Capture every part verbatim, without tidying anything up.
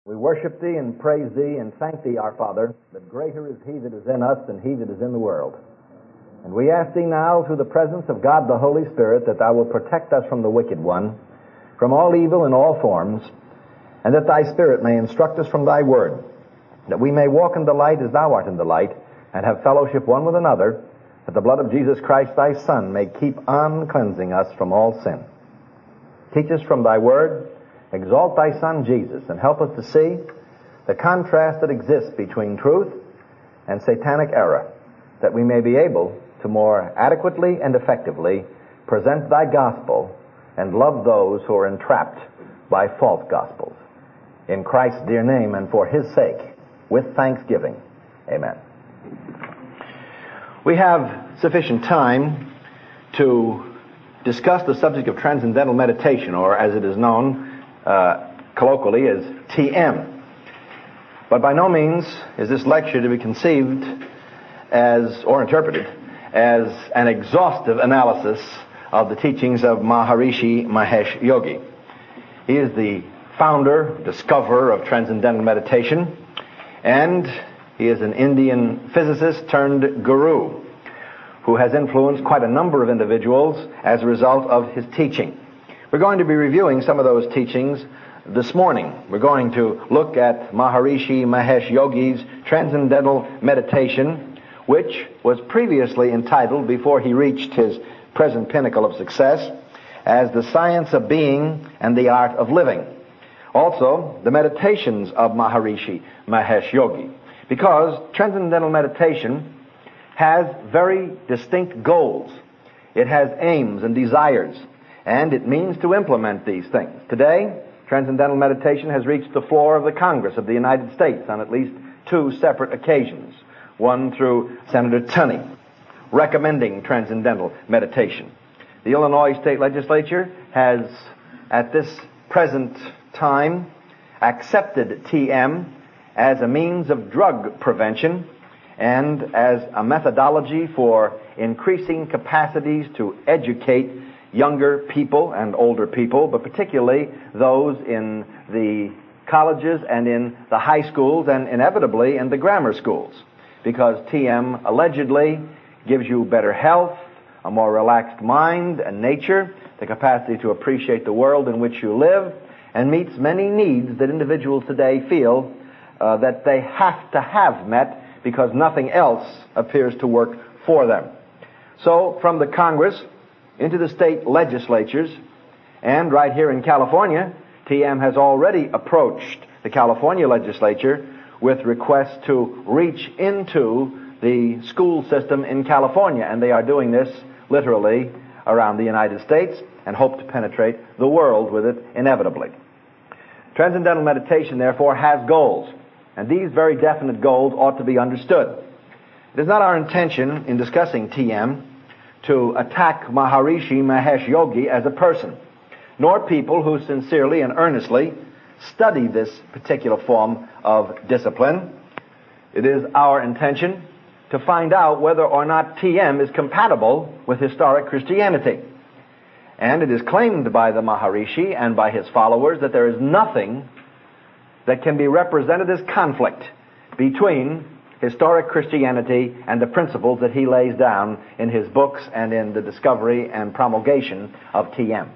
We worship Thee and praise Thee and thank Thee, our Father, that greater is He that is in us than he that is in the world. And we ask Thee now, through the presence of God the Holy Spirit, that Thou wilt protect us from the wicked one, from all evil in all forms, and that Thy Spirit may instruct us from Thy word, that we may walk in the light as Thou art in the light, and have fellowship one with another, that the blood of Jesus Christ, Thy Son, may keep on cleansing us from all sin. Teach us from Thy word, exalt Thy Son Jesus, and help us to see the contrast that exists between truth and satanic error, that we may be able to more adequately and effectively present Thy gospel and love those who are entrapped by false gospels. In Christ's dear name and for His sake, with thanksgiving. Amen. We have sufficient time to discuss the subject of transcendental meditation, or as it is known uh, colloquially as T M. But by no means is this lecture to be conceived as, or interpreted as, an exhaustive analysis of the teachings of Maharishi Mahesh Yogi. He is the founder, discoverer of transcendental meditation, and he is an Indian physicist turned guru who has influenced quite a number of individuals as a result of his teaching. We're going to be reviewing some of those teachings this morning. We're going to look at Maharishi Mahesh Yogi's transcendental meditation, which was previously entitled, before he reached his present pinnacle of success, as The Science of Being and the Art of Living. Also, the meditations of Maharishi Mahesh Yogi. Because transcendental meditation has very distinct goals. It has aims and desires, and it means to implement these things. Today, transcendental meditation has reached the floor of the Congress of the United States on at least two separate occasions. One through Senator Tunney, recommending transcendental meditation. The Illinois State Legislature has, at this present time, accepted T M as a means of drug prevention and as a methodology for increasing capacities to educate younger people and older people, but particularly those in the colleges and in the high schools and inevitably in the grammar schools. Because T M allegedly gives you better health, a more relaxed mind and nature, the capacity to appreciate the world in which you live, and meets many needs that individuals today feel uh, that they have to have met because nothing else appears to work for them. So, from the Congress into the state legislatures, and right here in California, T M has already approached the California legislature with requests to reach into the school system in California, and they are doing this literally around the United States and hope to penetrate the world with it inevitably. Transcendental meditation, therefore, has goals, and these very definite goals ought to be understood. It is not our intention in discussing T M to attack Maharishi Mahesh Yogi as a person, nor people who sincerely and earnestly study this particular form of discipline. It is our intention to find out whether or not T M is compatible with historic Christianity. And it is claimed by the Maharishi and by his followers that there is nothing that can be represented as conflict between historic Christianity and the principles that he lays down in his books and in the discovery and promulgation of T M.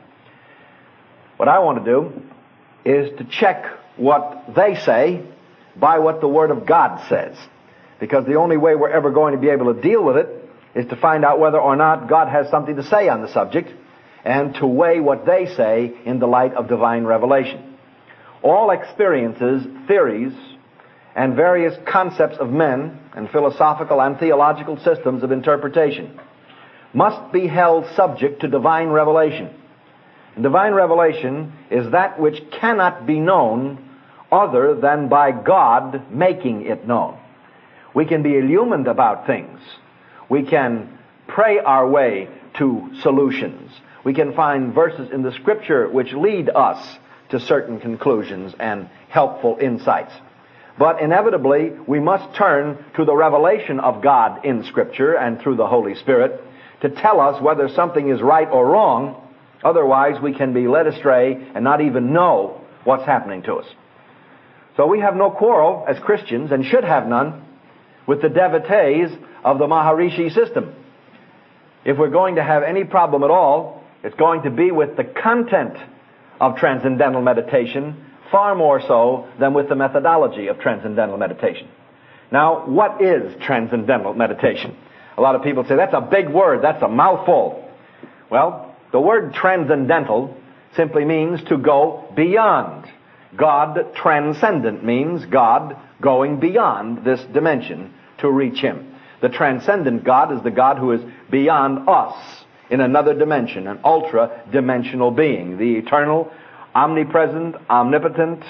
What I want to do is to check what they say by what the Word of God says. Because the only way we're ever going to be able to deal with it is to find out whether or not God has something to say on the subject, and to weigh what they say in the light of divine revelation. All experiences, theories, and various concepts of men and philosophical and theological systems of interpretation must be held subject to divine revelation. And divine revelation is that which cannot be known other than by God making it known. We can be illumined about things. We can pray our way to solutions. We can find verses in the Scripture which lead us to certain conclusions and helpful insights. But inevitably, we must turn to the revelation of God in Scripture and through the Holy Spirit to tell us whether something is right or wrong. Otherwise, we can be led astray and not even know what's happening to us. So we have no quarrel as Christians, and should have none, with the devotees of the Maharishi system. If we're going to have any problem at all, it's going to be with the content of transcendental meditation, far more so than with the methodology of transcendental meditation. Now, what is transcendental meditation? A lot of people say, that's a big word, that's a mouthful. Well, the word transcendental simply means to go beyond. God transcendent means God going beyond this dimension to reach Him. The transcendent God is the God who is beyond us in another dimension, an ultra-dimensional being, the eternal, omnipresent, omnipotent,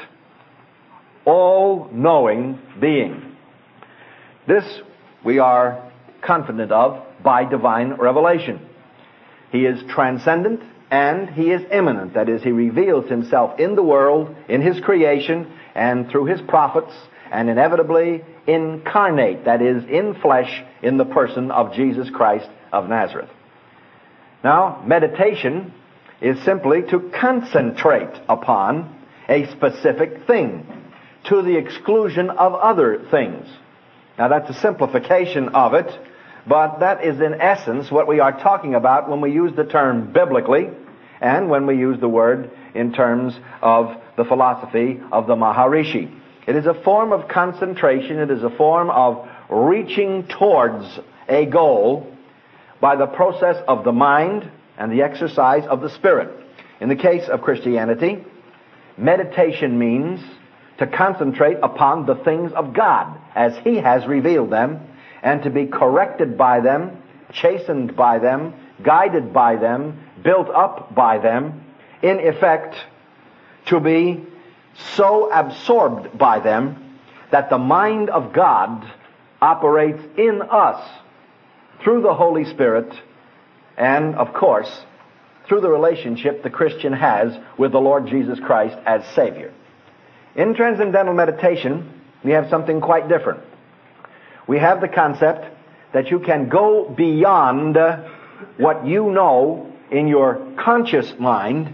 all-knowing being. This we are confident of by divine revelation. He is transcendent and He is immanent. That is, He reveals Himself in the world, in His creation, and through His prophets, and inevitably incarnate, that is, in flesh, in the person of Jesus Christ of Nazareth. Now, meditation is simply to concentrate upon a specific thing to the exclusion of other things. Now, that's a simplification of it, but that is in essence what we are talking about when we use the term biblically and when we use the word in terms of the philosophy of the Maharishi. It is a form of concentration. It is a form of reaching towards a goal by the process of the mind and the exercise of the spirit. In the case of Christianity, meditation means to concentrate upon the things of God as He has revealed them, and to be corrected by them, chastened by them, guided by them, built up by them, in effect, to be so absorbed by them that the mind of God operates in us through the Holy Spirit and, of course, through the relationship the Christian has with the Lord Jesus Christ as Savior. In transcendental meditation, we have something quite different. We have the concept that you can go beyond what you know in your conscious mind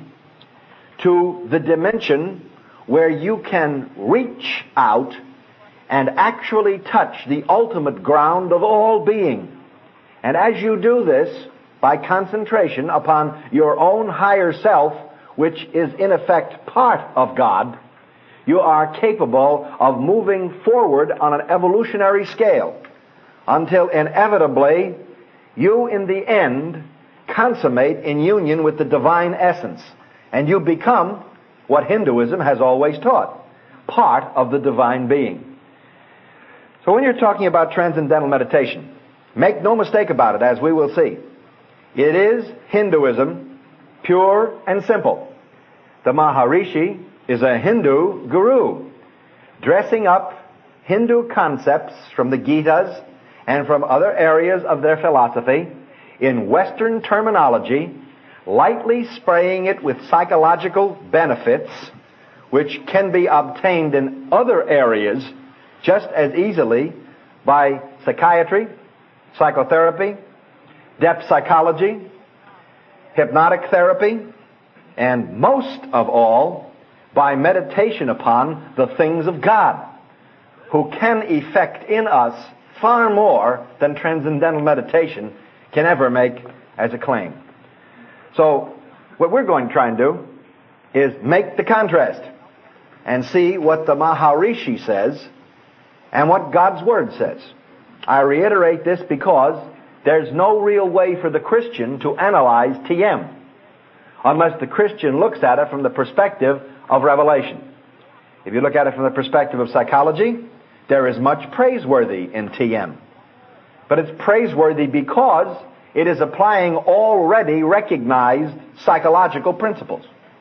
to the dimension where you can reach out and actually touch the ultimate ground of all being. And as you do this, by concentration upon your own higher self, which is in effect part of God, you are capable of moving forward on an evolutionary scale until inevitably you in the end consummate in union with the divine essence, and you become what Hinduism has always taught, part of the divine being. So when you're talking about transcendental meditation, make no mistake about it, as we will see. It is Hinduism, pure and simple. The Maharishi is a Hindu guru, dressing up Hindu concepts from the Gitas and from other areas of their philosophy in Western terminology, lightly spraying it with psychological benefits which can be obtained in other areas just as easily by psychiatry, psychotherapy, depth psychology, hypnotic therapy, and most of all, by meditation upon the things of God, who can effect in us far more than transcendental meditation can ever make as a claim. So, what we're going to try and do is make the contrast and see what the Maharishi says and what God's Word says. I reiterate this because there's no real way for the Christian to analyze T M unless the Christian looks at it from the perspective of revelation. If you look at it from the perspective of psychology, there is much praiseworthy in T M. But it's praiseworthy because it is applying already recognized psychological principles.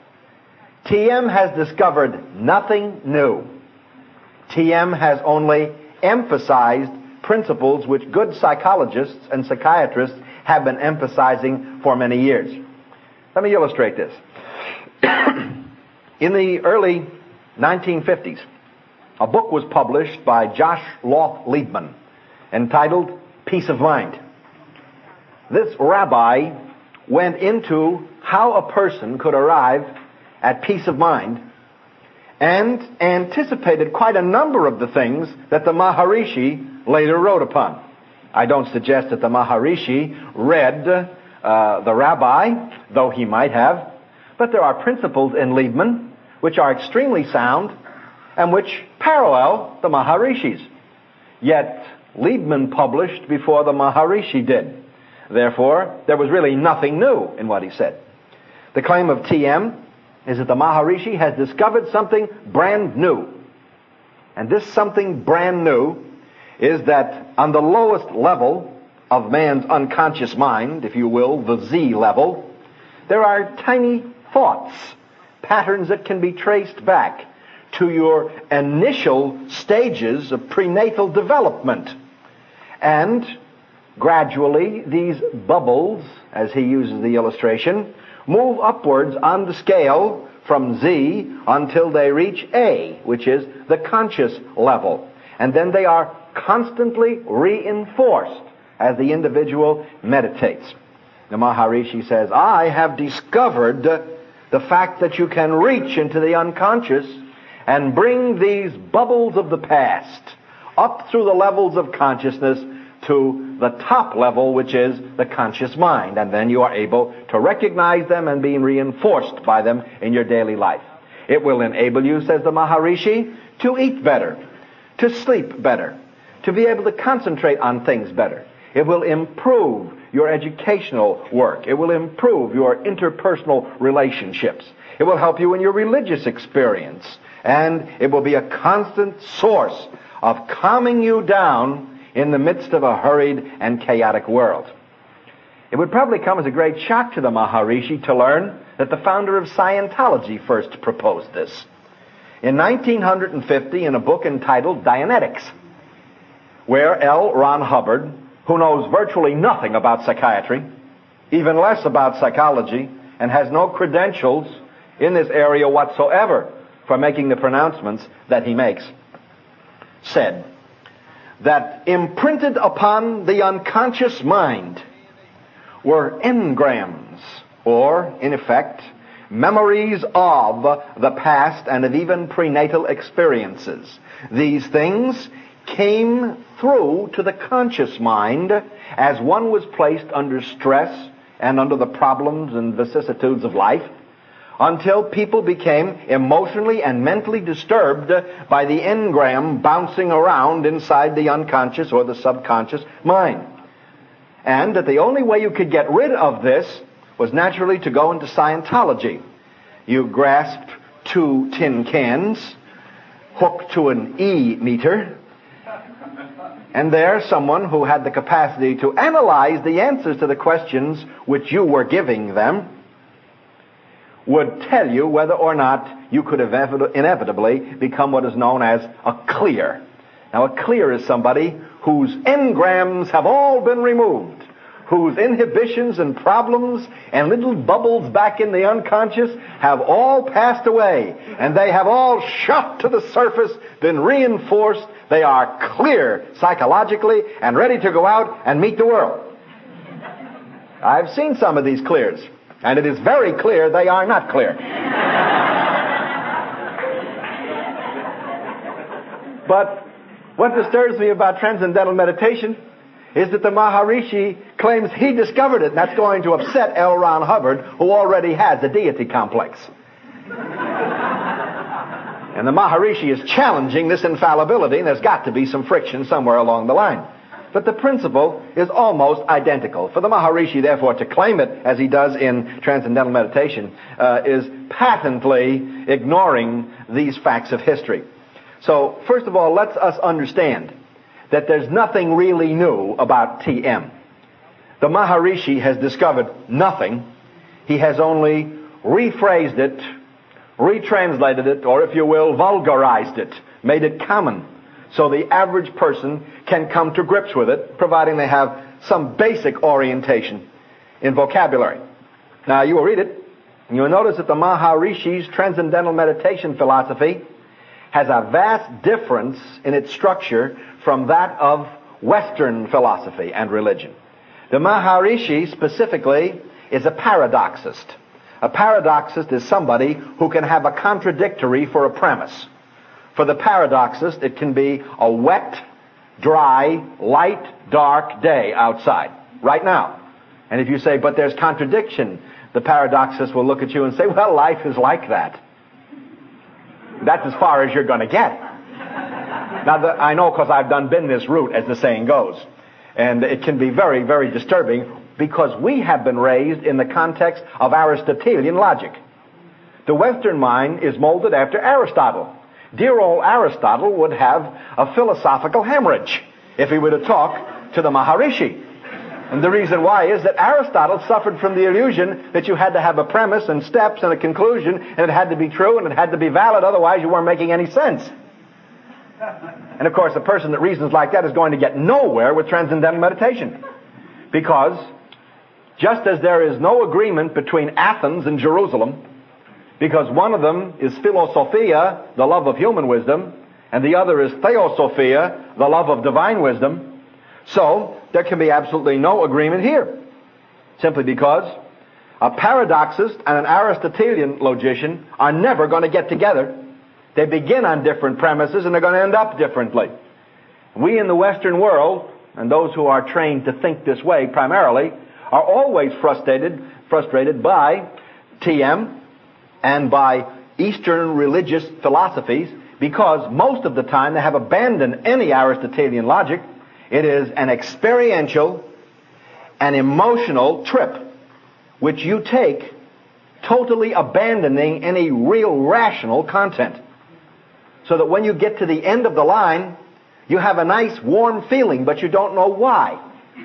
T M has discovered nothing new. T M has only emphasized principles which good psychologists and psychiatrists have been emphasizing for many years. Let me illustrate this. In the early nineteen fifties, a book was published by Josh Loth Liebman entitled Peace of Mind. This rabbi went into how a person could arrive at peace of mind and anticipated quite a number of the things that the Maharishi later wrote upon. I don't suggest that the Maharishi read uh, the rabbi, though he might have, but there are principles in Liebman which are extremely sound and which parallel the Maharishis. Yet Liebman published before the Maharishi did. Therefore, there was really nothing new in what he said. The claim of T M is that the Maharishi has discovered something brand new. And this something brand new is that on the lowest level of man's unconscious mind, if you will, the Z level, there are tiny thoughts, patterns that can be traced back to your initial stages of prenatal development. And gradually, these bubbles, as he uses the illustration, move upwards on the scale from Z until they reach A, which is the conscious level. And then they are constantly reinforced as the individual meditates. The Maharishi says, I have discovered the fact that you can reach into the unconscious and bring these bubbles of the past up through the levels of consciousness to the top level, which is the conscious mind. And then you are able to recognize them and be reinforced by them in your daily life. It will enable you, says the Maharishi, to eat better, to sleep better, to be able to concentrate on things better. It will improve your educational work. It will improve your interpersonal relationships. It will help you in your religious experience. And it will be a constant source of calming you down in the midst of a hurried and chaotic world. It would probably come as a great shock to the Maharishi to learn that the founder of Scientology first proposed this. In nineteen fifty, in a book entitled Dianetics, where L. Ron Hubbard, who knows virtually nothing about psychiatry, even less about psychology, and has no credentials in this area whatsoever for making the pronouncements that he makes, said that imprinted upon the unconscious mind were engrams, or, in effect, memories of the past and of even prenatal experiences. These things came through to the conscious mind as one was placed under stress and under the problems and vicissitudes of life, until people became emotionally and mentally disturbed by the engram bouncing around inside the unconscious or the subconscious mind. And that the only way you could get rid of this was naturally to go into Scientology. You grasped two tin cans, hooked to an E-meter, and there someone who had the capacity to analyze the answers to the questions which you were giving them would tell you whether or not you could inevitably become what is known as a clear. Now, a clear is somebody whose engrams have all been removed, whose inhibitions and problems and little bubbles back in the unconscious have all passed away, and they have all shot to the surface, been reinforced. They are clear psychologically and ready to go out and meet the world. I've seen some of these clears, and it is very clear they are not clear. But what disturbs me about transcendental meditation is that the Maharishi claims he discovered it, and that's going to upset L. Ron Hubbard, who already has a deity complex. And the Maharishi is challenging this infallibility, and there's got to be some friction somewhere along the line. But the principle is almost identical. For the Maharishi, therefore, to claim it, as he does in Transcendental Meditation, uh, is patently ignoring these facts of history. So, first of all, let's us understand that there's nothing really new about T M. The Maharishi has discovered nothing. He has only rephrased it, retranslated it, or if you will, vulgarized it, made it common, so the average person can come to grips with it, providing they have some basic orientation in vocabulary. Now, you will read it, and you'll notice that the Maharishi's Transcendental Meditation philosophy has a vast difference in its structure from that of Western philosophy and religion. The Maharishi, specifically, is a paradoxist. A paradoxist is somebody who can have a contradictory for a premise. For the paradoxist, it can be a wet, dry, light, dark day outside, right now. And if you say, but there's contradiction, the paradoxist will look at you and say, well, life is like that. That's as far as you're going to get. Now, the, I know because I've done been this route, as the saying goes. And it can be very, very disturbing because we have been raised in the context of Aristotelian logic. The Western mind is molded after Aristotle. Dear old Aristotle would have a philosophical hemorrhage if he were to talk to the Maharishi. And the reason why is that Aristotle suffered from the illusion that you had to have a premise and steps and a conclusion, and it had to be true and it had to be valid, otherwise you weren't making any sense. And of course, a person that reasons like that is going to get nowhere with transcendental meditation. Because just as there is no agreement between Athens and Jerusalem, because one of them is philosophia, the love of human wisdom, and the other is theosophia, the love of divine wisdom, so there can be absolutely no agreement here. Simply because a paradoxist and an Aristotelian logician are never going to get together. They begin on different premises and they're going to end up differently. We in the Western world, and those who are trained to think this way primarily, are always frustrated, frustrated by T M and by Eastern religious philosophies, because most of the time they have abandoned any Aristotelian logic. It is an experiential, an emotional trip, which you take totally abandoning any real rational content. So that when you get to the end of the line, you have a nice warm feeling, but you don't know why.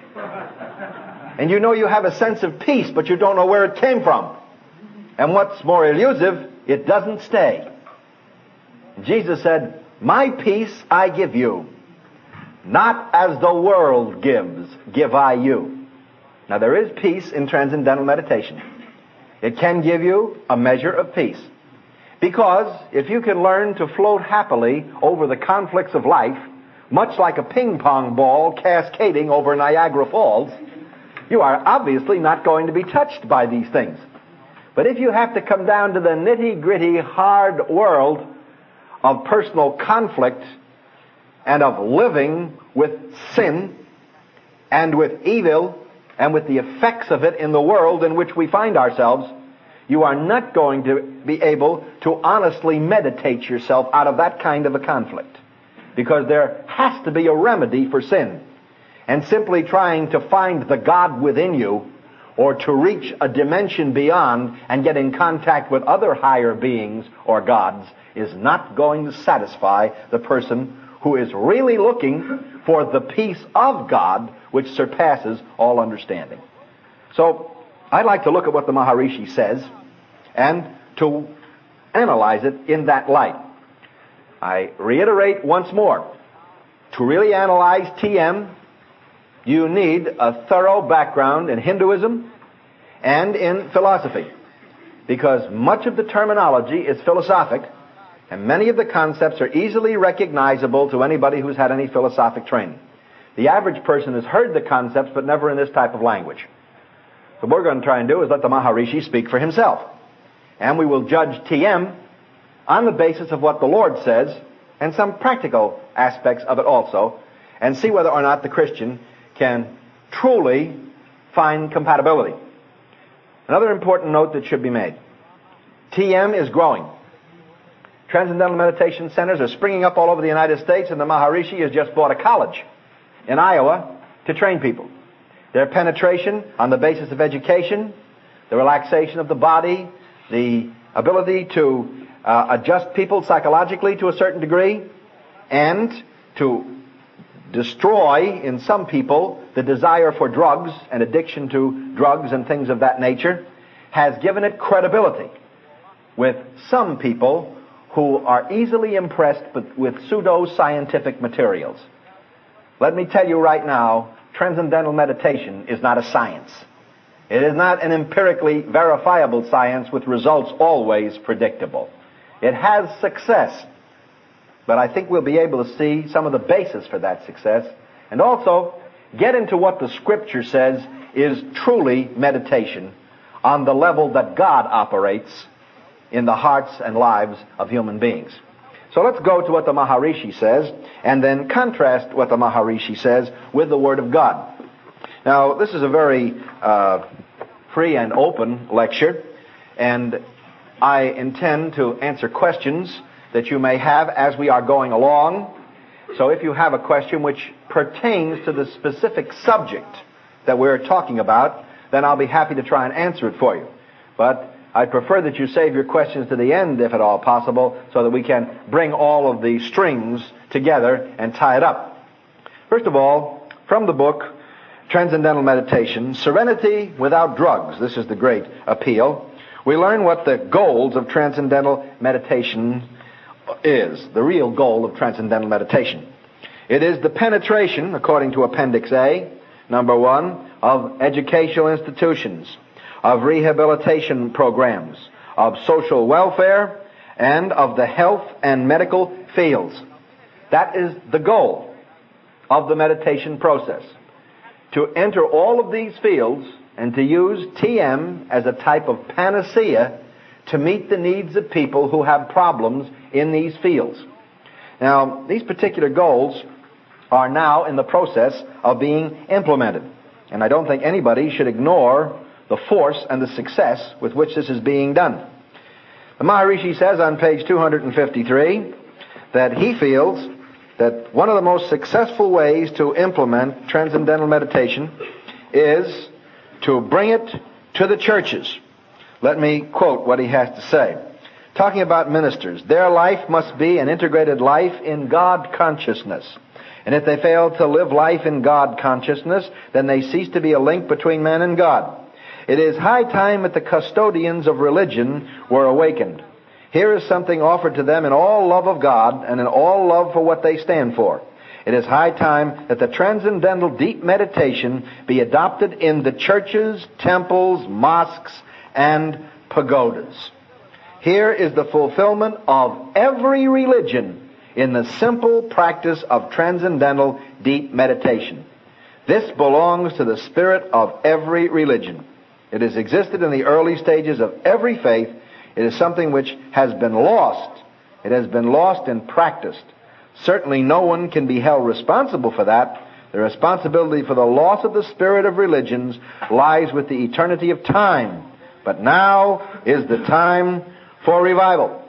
And you know you have a sense of peace, but you don't know where it came from. And what's more elusive, it doesn't stay. Jesus said, "My peace I give you. Not as the world gives, give I you." Now there is peace in transcendental meditation. It can give you a measure of peace. Because if you can learn to float happily over the conflicts of life, much like a ping pong ball cascading over Niagara Falls, you are obviously not going to be touched by these things. But if you have to come down to the nitty-gritty, hard world of personal conflict and of living with sin and with evil and with the effects of it in the world in which we find ourselves, you are not going to be able to honestly meditate yourself out of that kind of a conflict. Because there has to be a remedy for sin. And simply trying to find the God within you, or to reach a dimension beyond and get in contact with other higher beings or gods, is not going to satisfy the person who is really looking for the peace of God which surpasses all understanding. So, I'd like to look at what the Maharishi says and to analyze it in that light. I reiterate once more, to really analyze T M, you need a thorough background in Hinduism and in philosophy, because much of the terminology is philosophic, and many of the concepts are easily recognizable to anybody who's had any philosophic training. The average person has heard the concepts, but never in this type of language. So what we're going to try and do is let the Maharishi speak for himself. And we will judge T M on the basis of what the Lord says, and some practical aspects of it also, and see whether or not the Christian can truly find compatibility. Another important note that should be made. T M is growing. Transcendental meditation centers are springing up all over the United States, and the Maharishi has just bought a college in Iowa to train people. Their penetration on the basis of education, the relaxation of the body, the ability to uh, adjust people psychologically to a certain degree, and to destroy in some people the desire for drugs and addiction to drugs and things of that nature, has given it credibility with some people who are easily impressed with pseudo-scientific materials. Let me tell you right now, transcendental meditation is not a science. It is not an empirically verifiable science with results always predictable. It has success, but I think we'll be able to see some of the basis for that success, and also get into what the Scripture says is truly meditation on the level that God operates in the hearts and lives of human beings. So let's go to what the Maharishi says, and then contrast what the Maharishi says with the Word of God. Now, this is a very uh, free and open lecture, and I intend to answer questions that you may have as we are going along. So if you have a question which pertains to the specific subject that we're talking about, then I'll be happy to try and answer it for you. But I prefer that you save your questions to the end, if at all possible, so that we can bring all of the strings together and tie it up. First of all, from the book Transcendental Meditation, Serenity Without Drugs. This is the great appeal. We learn what the goals of transcendental meditation is, the real goal of transcendental meditation. It is the penetration, according to Appendix A, number one, of educational institutions, of rehabilitation programs, of social welfare, and of the health and medical fields. That is the goal of the meditation process. To enter all of these fields and to use T M as a type of panacea to meet the needs of people who have problems in these fields. Now, these particular goals are now in the process of being implemented. And I don't think anybody should ignore the force and the success with which this is being done. The Maharishi says on page two hundred fifty-three that he feels that one of the most successful ways to implement transcendental meditation is to bring it to the churches. Let me quote what he has to say. Talking about ministers, their life must be an integrated life in God consciousness. And if they fail to live life in God consciousness, then they cease to be a link between man and God. It is high time that the custodians of religion were awakened. Here is something offered to them in all love of God and in all love for what they stand for. It is high time that the transcendental deep meditation be adopted in the churches, temples, mosques, and pagodas. Here is the fulfillment of every religion in the simple practice of transcendental deep meditation. This belongs to the spirit of every religion. It has existed in the early stages of every faith. It is something which has been lost. It has been lost and practiced. Certainly no one can be held responsible for that. The responsibility for the loss of the spirit of religions lies with the eternity of time. But now is the time for revival.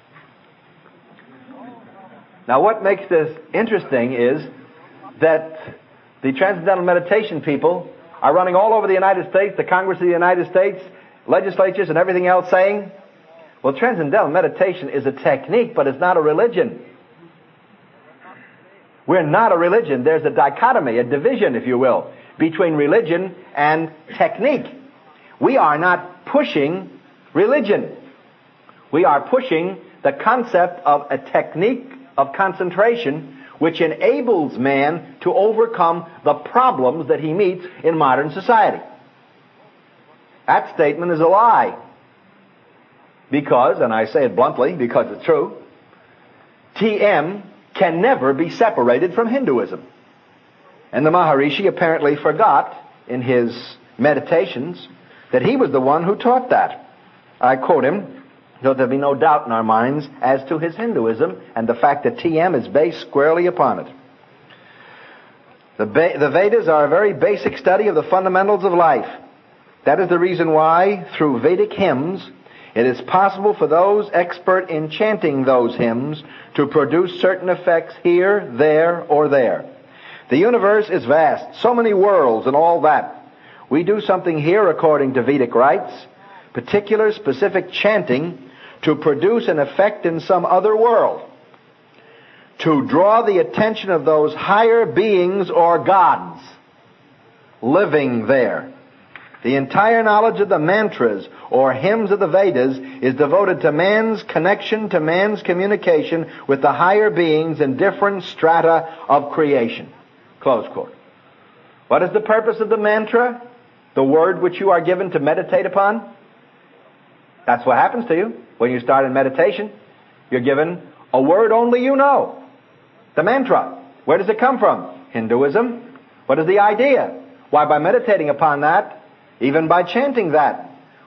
Now, what makes this interesting is that the Transcendental Meditation people are running all over the United States, the Congress of the United States, legislatures and everything else saying, well, Transcendental Meditation is a technique, but it's not a religion. We're not a religion. There's a dichotomy, a division, if you will, between religion and technique. We are not pushing religion. We are pushing the concept of a technique of concentration which enables man to overcome the problems that he meets in modern society. That statement is a lie. Because, and I say it bluntly because it's true, T M can never be separated from Hinduism. And the Maharishi apparently forgot in his meditations that he was the one who taught that. I quote him, so there'll be no doubt in our minds as to his Hinduism and the fact that T M is based squarely upon it. The, ba- the Vedas are a very basic study of the fundamentals of life. That is the reason why, through Vedic hymns, it is possible for those expert in chanting those hymns to produce certain effects here, there, or there. The universe is vast, so many worlds and all that. We do something here according to Vedic rites, particular specific chanting to produce an effect in some other world, to draw the attention of those higher beings or gods living there. The entire knowledge of the mantras or hymns of the Vedas is devoted to man's connection, to man's communication with the higher beings in different strata of creation. Close quote. What is the purpose of the mantra? The word which you are given to meditate upon? That's what happens to you when you start in meditation. You're given a word only you know. The mantra. Where does it come from? Hinduism. What is the idea? Why, by meditating upon that, even by chanting that,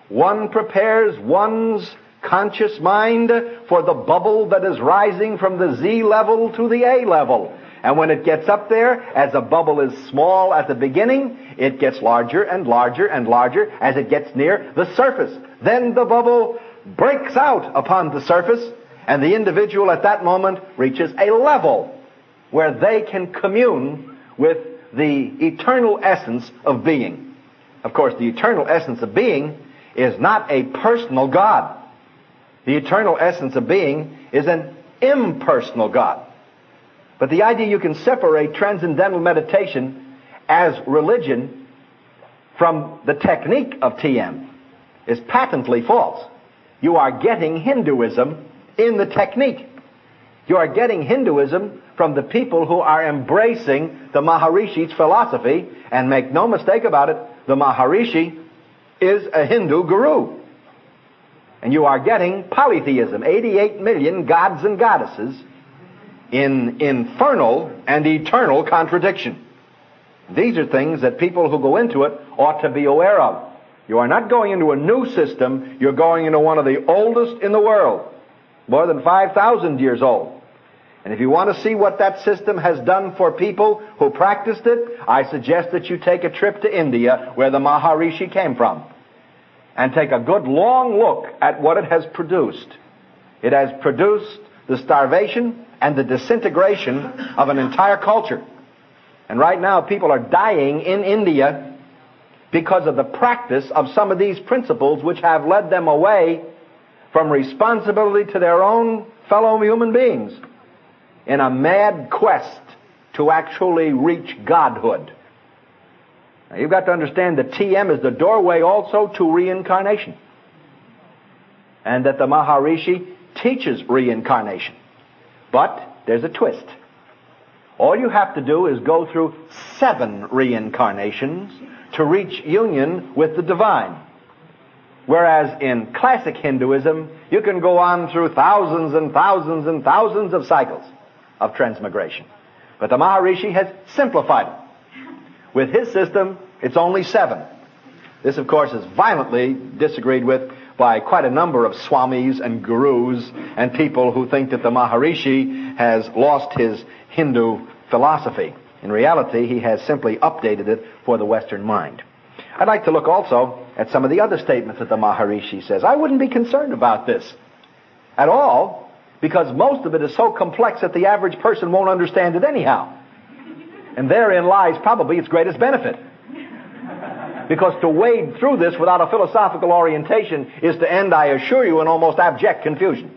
one prepares one's conscious mind for the bubble that is rising from the Z level to the A level. And when it gets up there, as a bubble is small at the beginning, it gets larger and larger and larger as it gets near the surface. Then the bubble breaks out upon the surface, and the individual at that moment reaches a level where they can commune with the eternal essence of being. Of course, the eternal essence of being is not a personal God. The eternal essence of being is an impersonal God. But the idea you can separate transcendental meditation as religion from the technique of T M is patently false. You are getting Hinduism in the technique. You are getting Hinduism from the people who are embracing the Maharishi's philosophy, and make no mistake about it, the Maharishi is a Hindu guru. And you are getting polytheism, eighty-eight million gods and goddesses, in infernal and eternal contradiction. These are things that people who go into it ought to be aware of. You are not going into a new system, you're going into one of the oldest in the world, more than five thousand years old. And if you want to see what that system has done for people who practiced it, I suggest that you take a trip to India, where the Maharishi came from, and take a good long look at what it has produced. It has produced the starvation and the disintegration of an entire culture. And right now people are dying in India because of the practice of some of these principles, which have led them away from responsibility to their own fellow human beings in a mad quest to actually reach godhood. Now, you've got to understand that T M is the doorway also to reincarnation, and that the Maharishi teaches reincarnation. But there's a twist. All you have to do is go through seven reincarnations to reach union with the divine. Whereas in classic Hinduism, you can go on through thousands and thousands and thousands of cycles of transmigration. But the Maharishi has simplified it. With his system, it's only seven. This, of course, is violently disagreed with by quite a number of swamis and gurus and people who think that the Maharishi has lost his Hindu philosophy. In reality, he has simply updated it for the Western mind. I'd like to look also at some of the other statements that the Maharishi says. I wouldn't be concerned about this at all, because most of it is so complex that the average person won't understand it anyhow. And therein lies probably its greatest benefit. Because to wade through this without a philosophical orientation is to end, I assure you, in almost abject confusion.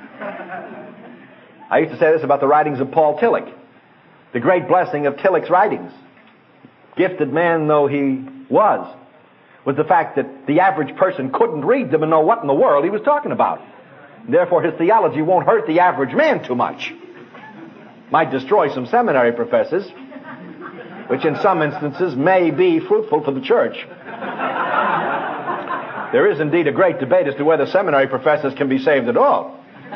I used to say this about the writings of Paul Tillich. The great blessing of Tillich's writings, gifted man though he was, was the fact that the average person couldn't read them and know what in the world he was talking about. Therefore, his theology won't hurt the average man too much. Might destroy some seminary professors, which in some instances may be fruitful for the church. There is indeed a great debate as to whether seminary professors can be saved at all.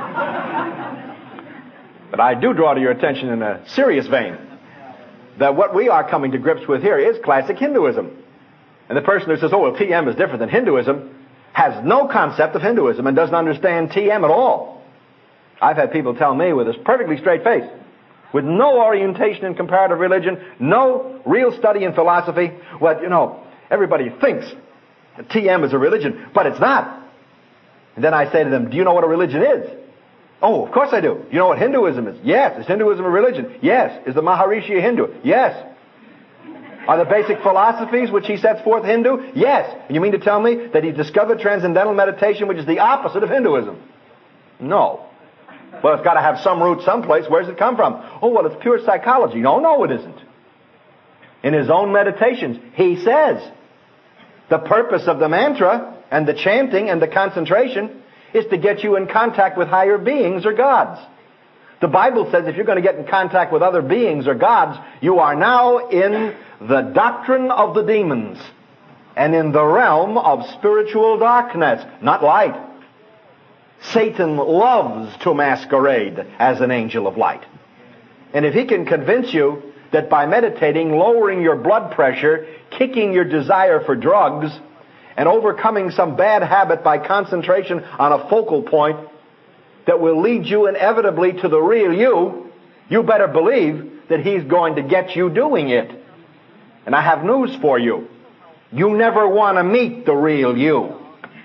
But I do draw to your attention in a serious vein that what we are coming to grips with here is classic Hinduism. And the person who says, oh, well, T M is different than Hinduism, has no concept of Hinduism and doesn't understand T M at all. I've had people tell me with a perfectly straight face, with no orientation in comparative religion, no real study in philosophy, well, you know, everybody thinks that T M is a religion, but it's not. And then I say to them, do you know what a religion is? Oh, of course I do. You know what Hinduism is? Yes. Is Hinduism a religion? Yes. Is the Maharishi a Hindu? Yes. Are the basic philosophies which he sets forth Hindu? Yes. You mean to tell me that he discovered transcendental meditation, which is the opposite of Hinduism? No. Well, it's got to have some root someplace. Where does it come from? Oh, well, it's pure psychology. No, no, it isn't. In his own meditations, he says the purpose of the mantra and the chanting and the concentration is to get you in contact with higher beings or gods. The Bible says if you're going to get in contact with other beings or gods, you are now in the doctrine of the demons and in the realm of spiritual darkness, not light. Satan loves to masquerade as an angel of light. And if he can convince you that by meditating, lowering your blood pressure, kicking your desire for drugs, and overcoming some bad habit by concentration on a focal point that will lead you inevitably to the real you, you better believe that he's going to get you doing it. And I have news for you. You never want to meet the real you.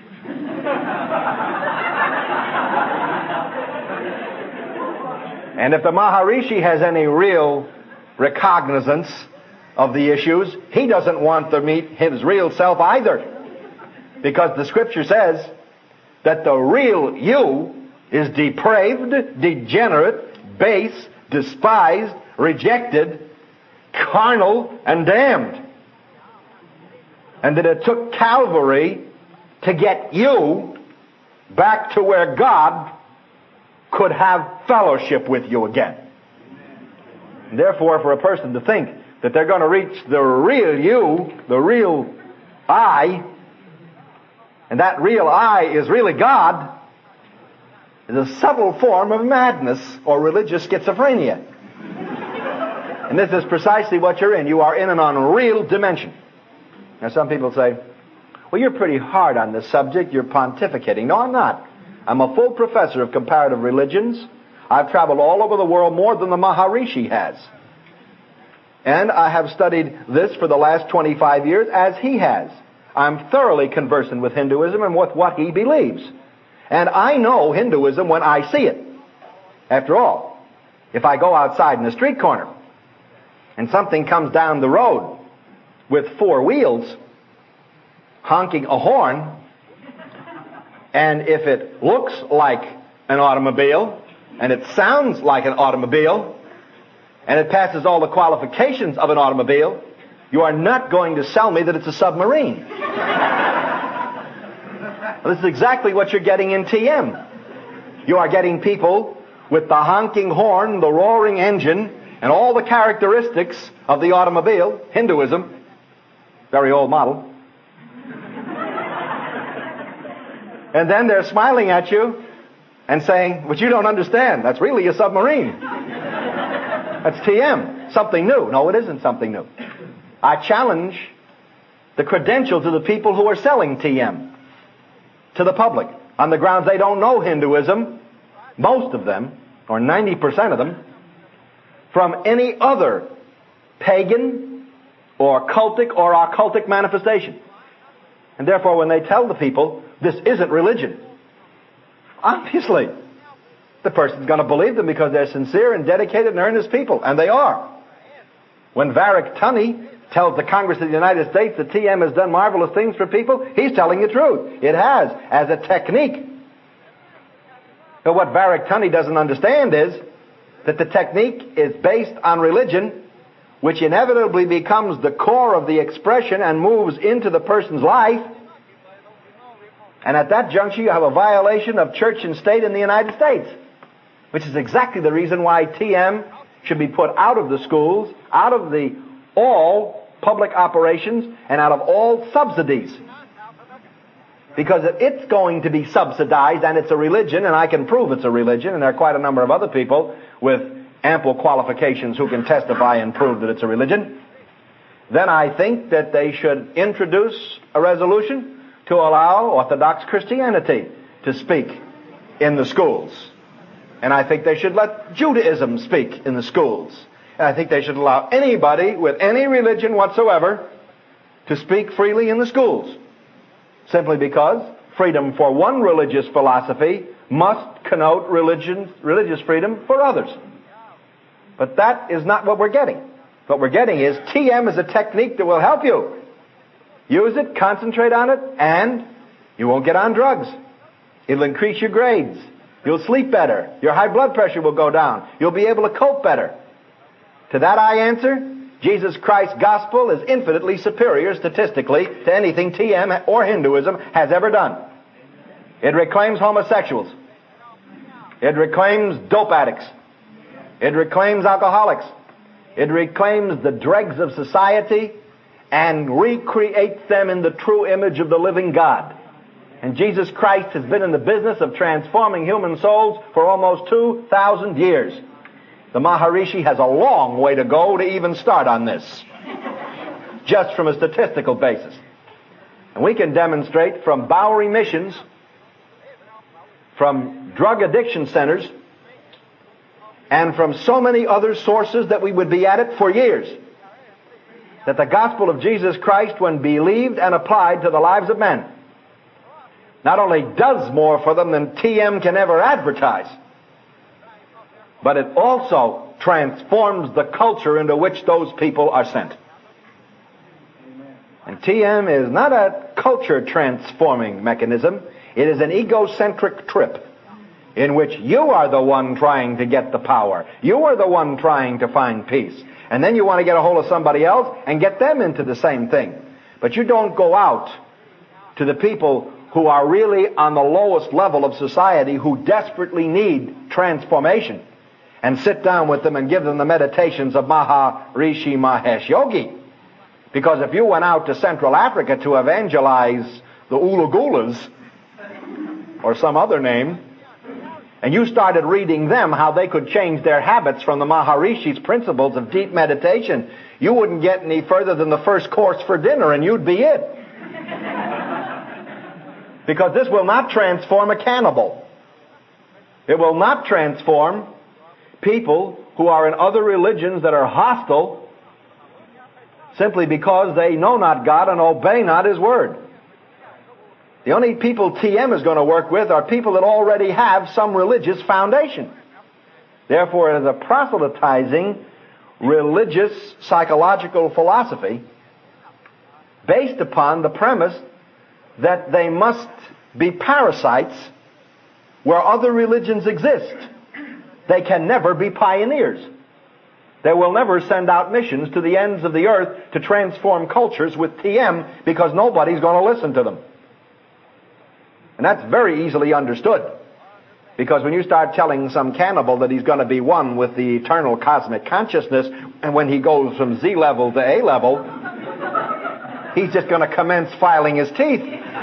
And if the Maharishi has any real recognizance of the issues, he doesn't want to meet his real self either. Because the scripture says that the real you is depraved, degenerate, base, despised, rejected, carnal, and damned. And that it took Calvary to get you back to where God could have fellowship with you again. And therefore, for a person to think that they're going to reach the real you, the real I, and that real I is really God, is a subtle form of madness or religious schizophrenia. And this is precisely what you're in. You are in an unreal dimension. Now some people say, well, you're pretty hard on this subject. You're pontificating. No, I'm not. I'm a full professor of comparative religions. I've traveled all over the world more than the Maharishi has. And I have studied this for the last twenty-five years as he has. I'm thoroughly conversant with Hinduism and with what he believes. And I know Hinduism when I see it. After all, if I go outside in the street corner and something comes down the road with four wheels honking a horn, and if it looks like an automobile and it sounds like an automobile and it passes all the qualifications of an automobile, you are not going to sell me that it's a submarine. Well, this is exactly what you're getting in T M. You are getting people with the honking horn, the roaring engine, and all the characteristics of the automobile, Hinduism, very old model. And then they're smiling at you and saying, but you don't understand, that's really a submarine. That's T M, something new. No, it isn't something new. I challenge the credentials of the people who are selling T M to the public on the grounds they don't know Hinduism, most of them, or ninety percent of them, from any other pagan or cultic or occultic manifestation. And therefore, when they tell the people, this isn't religion, obviously, the person's going to believe them because they're sincere and dedicated and earnest people, and they are. When Varick Tunney tells the Congress of the United States that T M has done marvelous things for people, he's telling the truth. It has, as a technique. But what Varick Tunney doesn't understand is that the technique is based on religion, which inevitably becomes the core of the expression and moves into the person's life. And at that juncture, you have a violation of church and state in the United States, which is exactly the reason why T M should be put out of the schools, out of the all public operations, and out of all subsidies. Because if it's going to be subsidized and it's a religion, and I can prove it's a religion, and there are quite a number of other people with ample qualifications who can testify and prove that it's a religion, then I think that they should introduce a resolution to allow Orthodox Christianity to speak in the schools. And I think they should let Judaism speak in the schools. And I think they should allow anybody with any religion whatsoever to speak freely in the schools. Simply because freedom for one religious philosophy must connote religion, religious freedom for others. But that is not what we're getting. What we're getting is T M is a technique that will help you. Use it, concentrate on it, and you won't get on drugs. It'll increase your grades. You'll sleep better. Your high blood pressure will go down. You'll be able to cope better. To that I answer, Jesus Christ's gospel is infinitely superior statistically to anything T M or Hinduism has ever done. It reclaims homosexuals. It reclaims dope addicts. It reclaims alcoholics. It reclaims the dregs of society and recreates them in the true image of the living God. And Jesus Christ has been in the business of transforming human souls for almost two thousand years. The Maharishi has a long way to go to even start on this, just from a statistical basis. And we can demonstrate from Bowery missions, from drug addiction centers, and from so many other sources that we would be at it for years, that the gospel of Jesus Christ, when believed and applied to the lives of men, not only does more for them than T M can ever advertise, but it also transforms the culture into which those people are sent. And T M is not a culture transforming mechanism. It is an egocentric trip in which you are the one trying to get the power. You are the one trying to find peace. And then you want to get a hold of somebody else and get them into the same thing. But you don't go out to the people who are really on the lowest level of society, who desperately need transformation, and sit down with them and give them the meditations of Maharishi Mahesh Yogi. Because if you went out to Central Africa to evangelize the Ulugulas, or some other name, and you started reading them how they could change their habits from the Maharishi's principles of deep meditation, you wouldn't get any further than the first course for dinner, and you'd be it. Because this will not transform a cannibal. It will not transform people who are in other religions that are hostile simply because they know not God and obey not His Word. The only people T M is going to work with are people that already have some religious foundation. Therefore, it is a proselytizing, religious, psychological philosophy based upon the premise that they must be parasites where other religions exist. They can never be pioneers. They will never send out missions to the ends of the earth to transform cultures with T M, because nobody's going to listen to them. And that's very easily understood. Because when you start telling some cannibal that he's going to be one with the eternal cosmic consciousness, and when he goes from Z level to A level, he's just going to commence filing his teeth.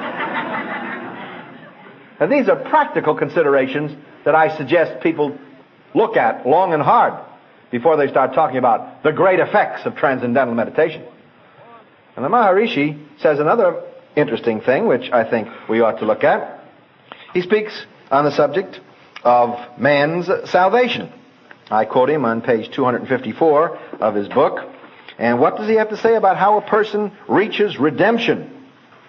Now, these are practical considerations that I suggest people look at long and hard before they start talking about the great effects of transcendental meditation. And the Maharishi says another interesting thing, which I think we ought to look at. He speaks on the subject of man's salvation. I quote him on page two hundred fifty-four of his book. And what does he have to say about how a person reaches redemption?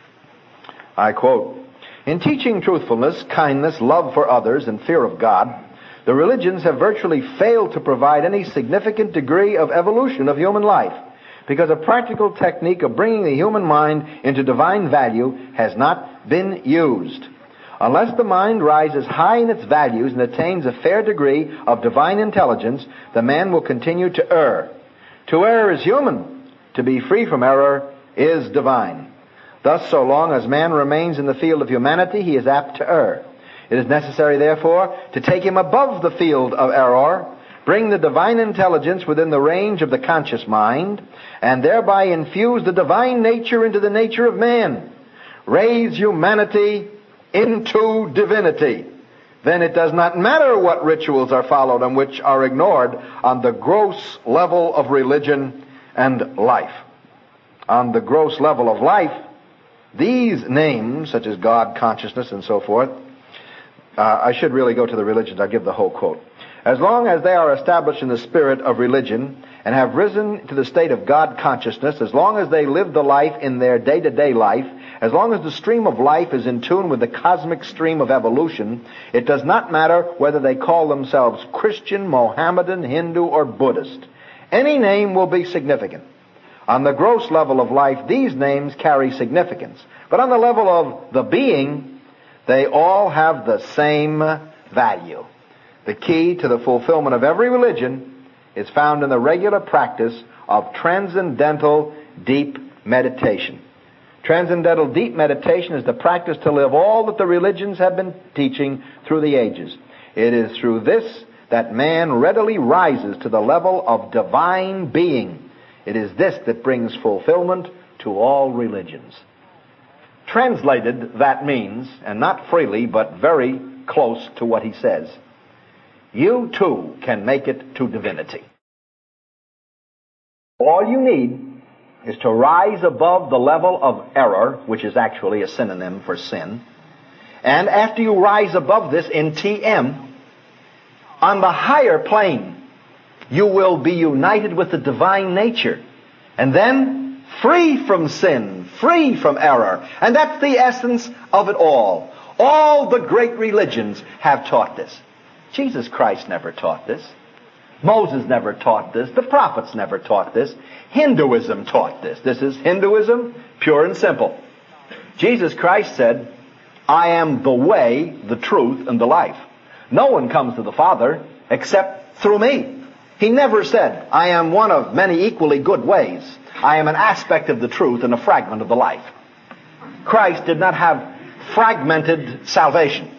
I quote, "In teaching truthfulness, kindness, love for others, and fear of God, the religions have virtually failed to provide any significant degree of evolution of human life, because a practical technique of bringing the human mind into divine value has not been used. Unless the mind rises high in its values and attains a fair degree of divine intelligence, the man will continue to err. To err is human. To be free from error is divine. Thus, so long as man remains in the field of humanity, he is apt to err. It is necessary, therefore, to take him above the field of error, bring the divine intelligence within the range of the conscious mind, and thereby infuse the divine nature into the nature of man. Raise humanity into divinity. Then it does not matter what rituals are followed and which are ignored on the gross level of religion and life. On the gross level of life, these names, such as God, consciousness, and so forth, uh, I should really go to the religions. I'll give the whole quote. As long as they are established in the spirit of religion and have risen to the state of God consciousness, as long as they live the life in their day-to-day life, as long as the stream of life is in tune with the cosmic stream of evolution, it does not matter whether they call themselves Christian, Mohammedan, Hindu, or Buddhist. Any name will be significant. On the gross level of life, these names carry significance. But on the level of the being, they all have the same value. The key to the fulfillment of every religion is found in the regular practice of transcendental deep meditation. Transcendental deep meditation is the practice to live all that the religions have been teaching through the ages. It is through this that man readily rises to the level of divine being. It is this that brings fulfillment to all religions." Translated, that means, and not freely, but very close to what he says, you too can make it to divinity. All you need is to rise above the level of error, which is actually a synonym for sin. And after you rise above this in T M, on the higher plane, you will be united with the divine nature. And then free from sin, free from error. And that's the essence of it all. All the great religions have taught this. Jesus Christ never taught this. Moses never taught this. The prophets never taught this. Hinduism taught this. This is Hinduism, pure and simple. Jesus Christ said, I am the way, the truth, and the life. No one comes to the Father except through me. He never said, I am one of many equally good ways. I am an aspect of the truth and a fragment of the life. Christ did not have fragmented salvation.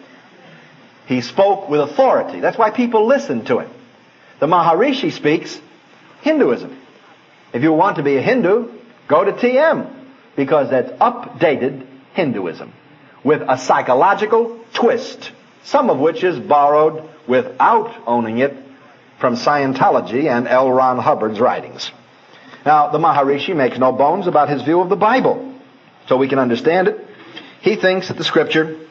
He spoke with authority. That's why people listen to him. The Maharishi speaks Hinduism. If you want to be a Hindu, go to T M, because that's updated Hinduism with a psychological twist, some of which is borrowed without owning it from Scientology and L. Ron Hubbard's writings. Now, the Maharishi makes no bones about his view of the Bible, so we can understand it. He thinks that the Scripture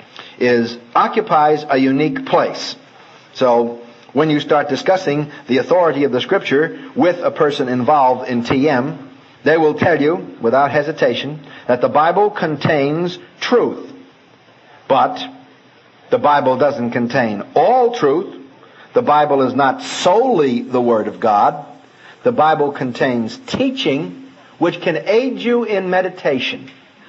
is occupies a unique place. So, when you start discussing the authority of the Scripture with a person involved in T M, they will tell you, without hesitation, that the Bible contains truth. But the Bible doesn't contain all truth. The Bible is not solely the Word of God. The Bible contains teaching which can aid you in meditation.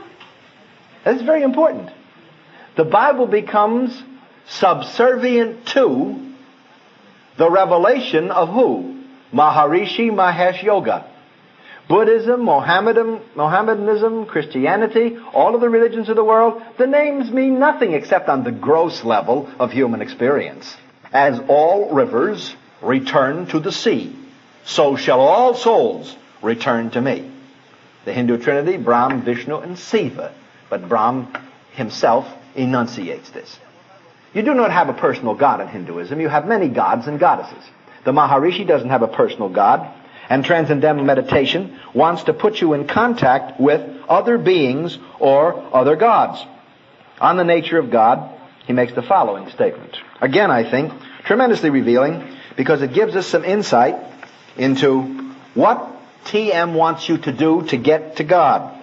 That's very important. The Bible becomes subservient to the revelation of who? Maharishi Mahesh Yoga. Buddhism, Mohammedan, Mohammedanism, Christianity, all of the religions of the world, the names mean nothing except on the gross level of human experience. As all rivers return to the sea, so shall all souls return to me. The Hindu Trinity, Brahm, Vishnu, and Siva. But Brahm himself enunciates this. You do not have a personal God in Hinduism. You have many gods and goddesses. The Maharishi doesn't have a personal God. And Transcendental Meditation wants to put you in contact with other beings or other gods. On the nature of God, he makes the following statement. Again, I think, tremendously revealing, because it gives us some insight into what T M wants you to do to get to God.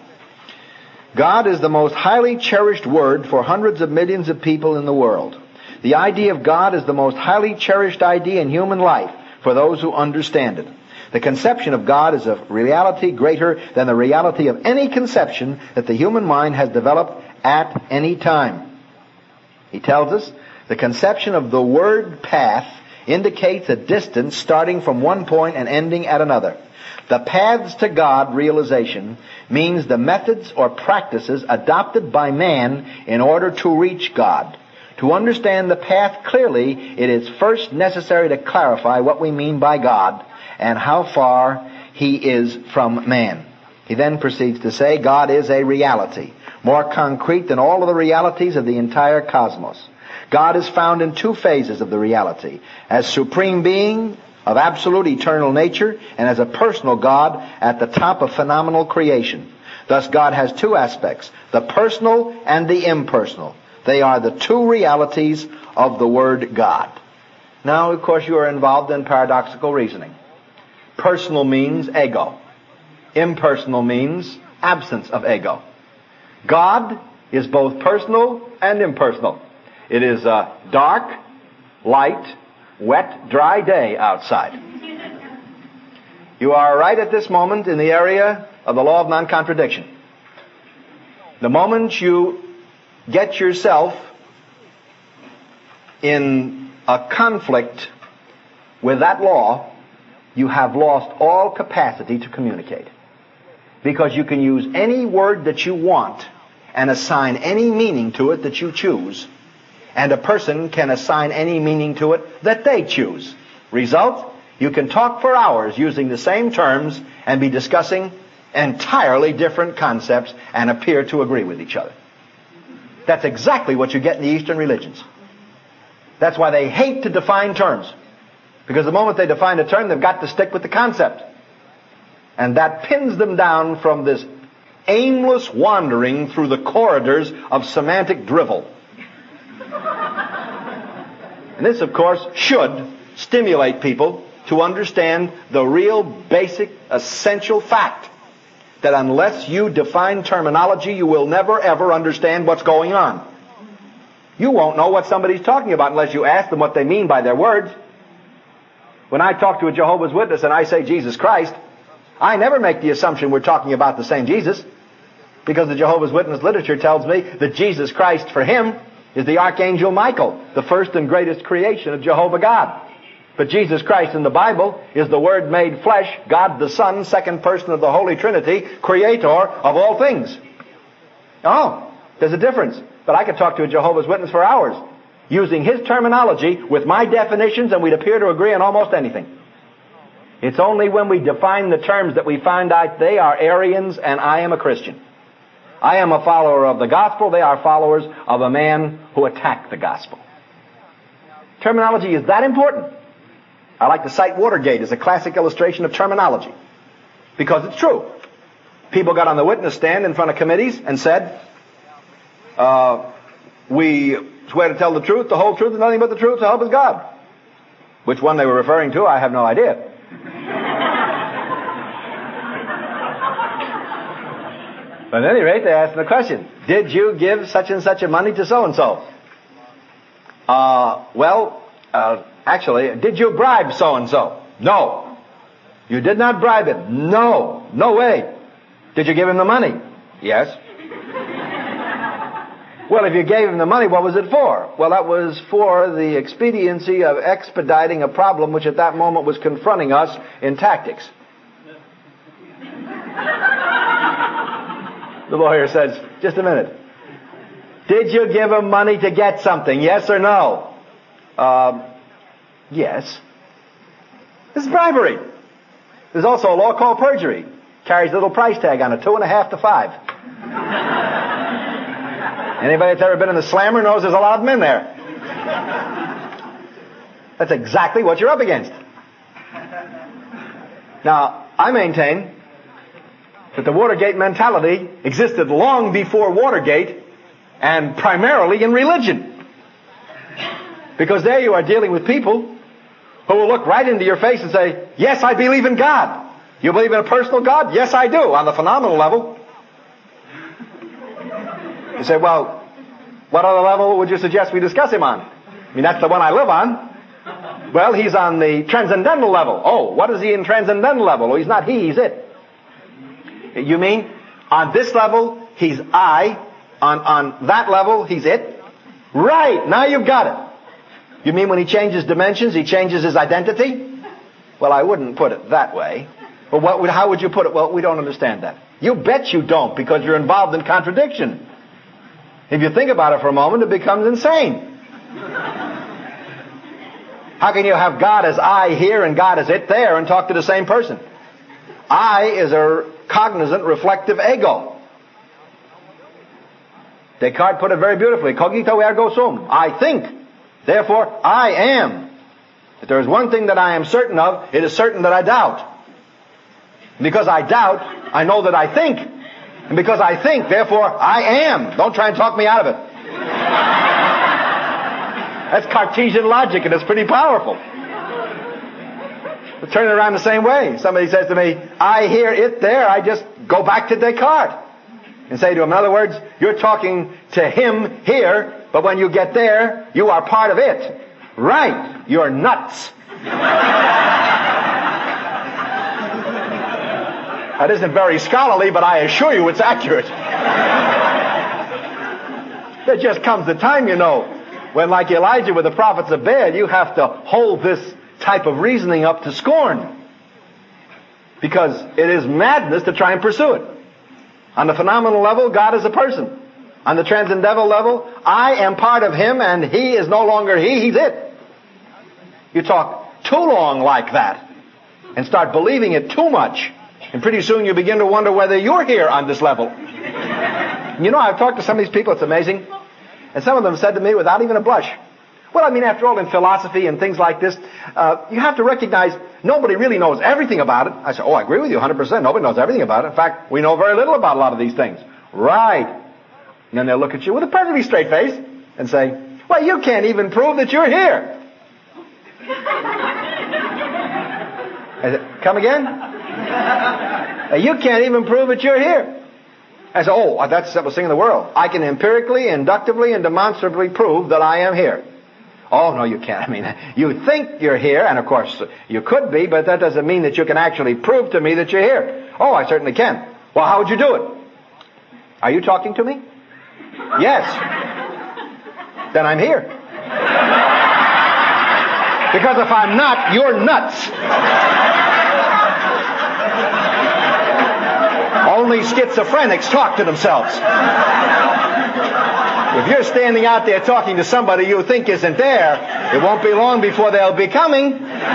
God is the most highly cherished word for hundreds of millions of people in the world. The idea of God is the most highly cherished idea in human life for those who understand it. The conception of God is a reality greater than the reality of any conception that the human mind has developed at any time. He tells us the conception of the word path indicates a distance starting from one point and ending at another. The paths to God realization means the methods or practices adopted by man in order to reach God. To understand the path clearly, it is first necessary to clarify what we mean by God and how far he is from man. He then proceeds to say God is a reality, more concrete than all of the realities of the entire cosmos. God is found in two phases of the reality, as supreme being of absolute eternal nature and as a personal God at the top of phenomenal creation. Thus God has two aspects, the personal and the impersonal. They are the two realities of the word God. Now, of course, you are involved in paradoxical reasoning. Personal means ego. Impersonal means absence of ego. God is both personal and impersonal. It is a dark, light, wet, dry day outside. You are right at this moment in the area of the law of non-contradiction. The moment you get yourself in a conflict with that law, you have lost all capacity to communicate. Because you can use any word that you want and assign any meaning to it that you choose, and a person can assign any meaning to it that they choose. Result, you can talk for hours using the same terms and be discussing entirely different concepts and appear to agree with each other. That's exactly what you get in the Eastern religions. That's why they hate to define terms. Because the moment they define a term, they've got to stick with the concept. And that pins them down from this aimless wandering through the corridors of semantic drivel. And this, of course, should stimulate people to understand the real, basic, essential fact that unless you define terminology, you will never, ever understand what's going on. You won't know what somebody's talking about unless you ask them what they mean by their words. When I talk to a Jehovah's Witness and I say Jesus Christ, I never make the assumption we're talking about the same Jesus, because the Jehovah's Witness literature tells me that Jesus Christ for him is the Archangel Michael, the first and greatest creation of Jehovah God. But Jesus Christ in the Bible is the Word made flesh, God the Son, second person of the Holy Trinity, creator of all things. Oh, there's a difference. But I could talk to a Jehovah's Witness for hours using his terminology with my definitions, and we'd appear to agree on almost anything. It's only when we define the terms that we find out they are Arians and I am a Christian. I am a follower of the gospel. They are followers of a man who attacked the gospel. Terminology is that important. I like to cite Watergate as a classic illustration of terminology, because it's true. People got on the witness stand in front of committees and said, uh, we swear to tell the truth, the whole truth, and nothing but the truth, so help us God. Which one they were referring to, I have no idea. But at any rate, they asked the question, did you give such and such a money to so-and-so? Uh, well, uh, actually, did you bribe so-and-so? No. You did not bribe him? No. No way. Did you give him the money? Yes. Well, if you gave him the money, what was it for? Well, that was for the expediency of expediting a problem which at that moment was confronting us in tactics. The lawyer says, just a minute. Did you give him money to get something? Yes or no? Um, yes. This is bribery. There's also a law called perjury. Carries a little price tag on it, two and a half to five. Anybody that's ever been in the slammer knows there's a lot of them in there. That's exactly what you're up against. Now, I maintain that the Watergate mentality existed long before Watergate, and primarily in religion. Because there you are dealing with people who will look right into your face and say, yes, I believe in God. You believe in a personal God? Yes, I do, on the phenomenal level. You say, well, what other level would you suggest we discuss him on? I mean, that's the one I live on. Well, he's on the transcendental level. Oh, what is he in transcendental level? Well, he's not he, he's it. You mean, on this level, he's I. On, on that level, he's it? Right, now you've got it. You mean when he changes dimensions, he changes his identity? Well, I wouldn't put it that way. But what would, how would you put it? Well, we don't understand that. You bet you don't, because you're involved in contradiction. If you think about it for a moment, it becomes insane. How can you have God as I here and God as it there and talk to the same person? I is a cognizant, reflective ego. Descartes put it very beautifully. Cogito ergo sum. I think. Therefore, I am. If there is one thing that I am certain of, it is certain that I doubt. And because I doubt, I know that I think. And because I think, therefore, I am. Don't try and talk me out of it. That's Cartesian logic, and it's pretty powerful. Let's turn it around the same way. Somebody says to me, I hear it there. I just go back to Descartes and say to him, in other words, you're talking to him here, but when you get there, you are part of it. Right. You're nuts. That isn't very scholarly, but I assure you it's accurate. There just comes the time, you know, when, like Elijah with the prophets of Baal, you have to hold this type of reasoning up to scorn. Because it is madness to try and pursue it. On the phenomenal level, God is a person. On the transcendental level, I am part of him and he is no longer he, he's it. You talk too long like that and start believing it too much, and pretty soon you begin to wonder whether you're here on this level. You know, I've talked to some of these people, it's amazing. And some of them said to me without even a blush, Well, I mean, after all, in philosophy and things like this, uh, you have to recognize nobody really knows everything about it. I say, oh, I agree with you one hundred percent. Nobody knows everything about it. In fact, we know very little about a lot of these things. Right. And then they'll look at you with a perfectly straight face and say, well, you can't even prove that you're here. I said, come again? You can't even prove that you're here. I said, oh, that's the simplest thing in the world. I can empirically, inductively, and demonstrably prove that I am here. Oh, no, you can't. I mean, you think you're here, and of course you could be, but that doesn't mean that you can actually prove to me that you're here. Oh, I certainly can. Well, how would you do it? Are you talking to me? Yes. Then I'm here. Because if I'm not, you're nuts. Only schizophrenics talk to themselves. If you're standing out there talking to somebody you think isn't there, it won't be long before they'll be coming.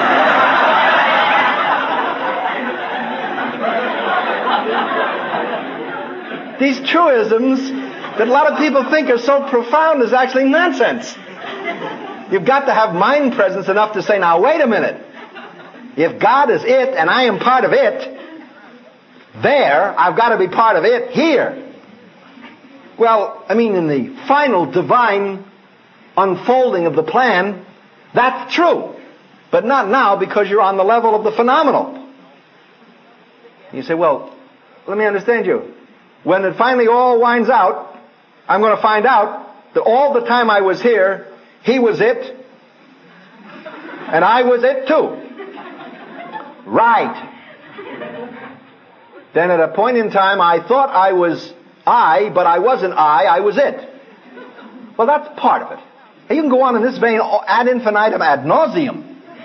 These truisms that a lot of people think are so profound is actually nonsense. You've got to have mind presence enough to say, now wait a minute. If God is it and I am part of it, there, I've got to be part of it here. Well, I mean, in the final divine unfolding of the plan, that's true. But not now, because you're on the level of the phenomenal. You say, well, let me understand you. When it finally all winds out, I'm going to find out that all the time I was here, He was it, and I was it too. Right. Then at a point in time, I thought I was I, but I wasn't I, I was it. Well, that's part of it. You can go on in this vein ad infinitum, ad nauseum,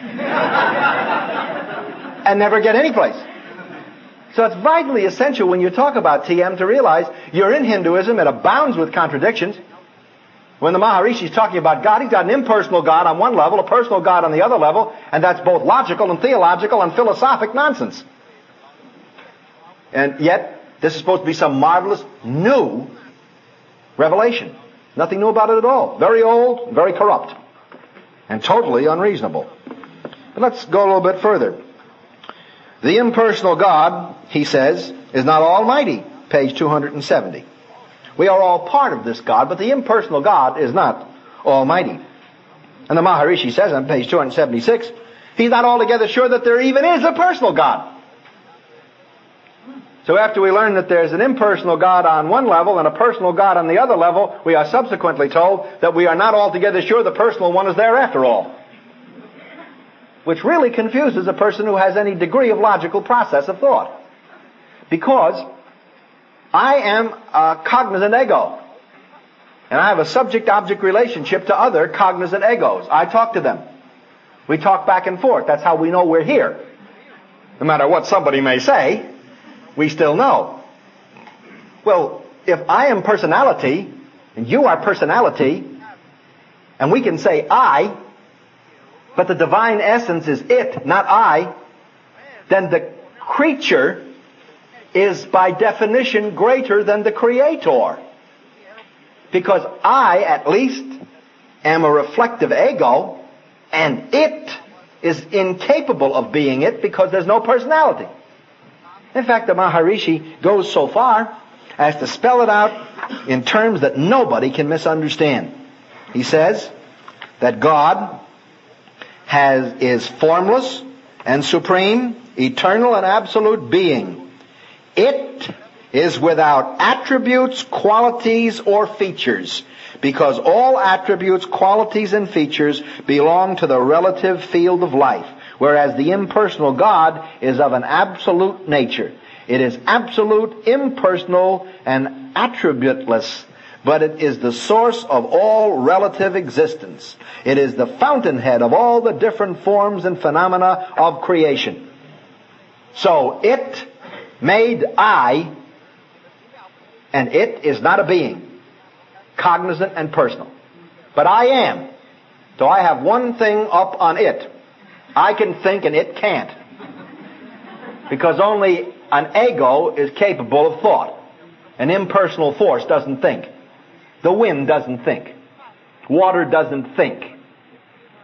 and never get any place. So it's vitally essential when you talk about T M to realize you're in Hinduism. It abounds with contradictions. When the Maharishi is talking about God, he's got an impersonal God on one level, a personal God on the other level, and that's both logical and theological and philosophic nonsense. And yet, this is supposed to be some marvelous new revelation. Nothing new about it at all. Very old, very corrupt, and totally unreasonable. But let's go a little bit further. The impersonal God, he says, is not almighty, page two hundred seventy. We are all part of this God, but the impersonal God is not almighty. And the Maharishi says on page two hundred seventy-six, he's not altogether sure that there even is a personal God. So after we learn that there's an impersonal God on one level and a personal God on the other level, we are subsequently told that we are not altogether sure the personal one is there after all. Which really confuses a person who has any degree of logical process of thought. Because I am a cognizant ego. And I have a subject-object relationship to other cognizant egos. I talk to them. We talk back and forth. That's how we know we're here. No matter what somebody may say, we still know. Well, if I am personality, and you are personality, and we can say I, but the divine essence is it, not I, then the creature is by definition greater than the creator. Because I, at least, am a reflective ego, and it is incapable of being it because there's no personality. In fact, the Maharishi goes so far as to spell it out in terms that nobody can misunderstand. He says that God has, is formless and supreme, eternal and absolute being. It is without attributes, qualities, or features, because all attributes, qualities, and features belong to the relative field of life, whereas the impersonal God is of an absolute nature. It is absolute, impersonal, and attributeless, but it is the source of all relative existence. It is the fountainhead of all the different forms and phenomena of creation. So it made I, and it is not a being, cognizant and personal. But I am. So I have one thing up on it. I can think and it can't. Because only an ego is capable of thought. An impersonal force doesn't think. The wind doesn't think. Water doesn't think.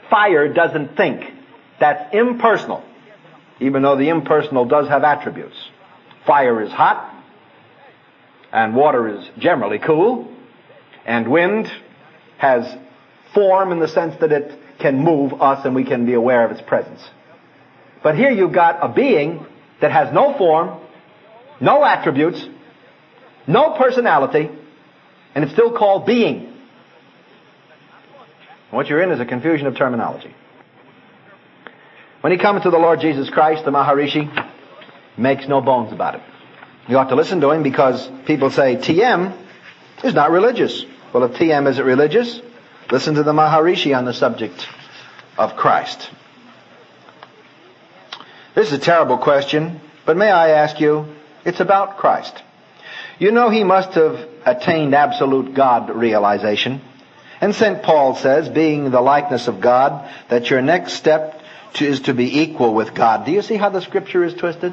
Fire doesn't think. That's impersonal, even though the impersonal does have attributes. Fire is hot, and water is generally cool, and wind has form in the sense that it can move us and we can be aware of its presence. But here you've got a being that has no form, no attributes, no personality, and it's still called being. What you're in is a confusion of terminology. When he comes to the Lord Jesus Christ, the Maharishi makes no bones about it. You ought to listen to him because people say T M is not religious. Well, if T M isn't religious, listen to the Maharishi on the subject of Christ. This is a terrible question, but may I ask you, it's about Christ. You know he must have attained absolute God realization. And Saint Paul says, being the likeness of God, that your next step to, is to be equal with God. Do you see how the scripture is twisted?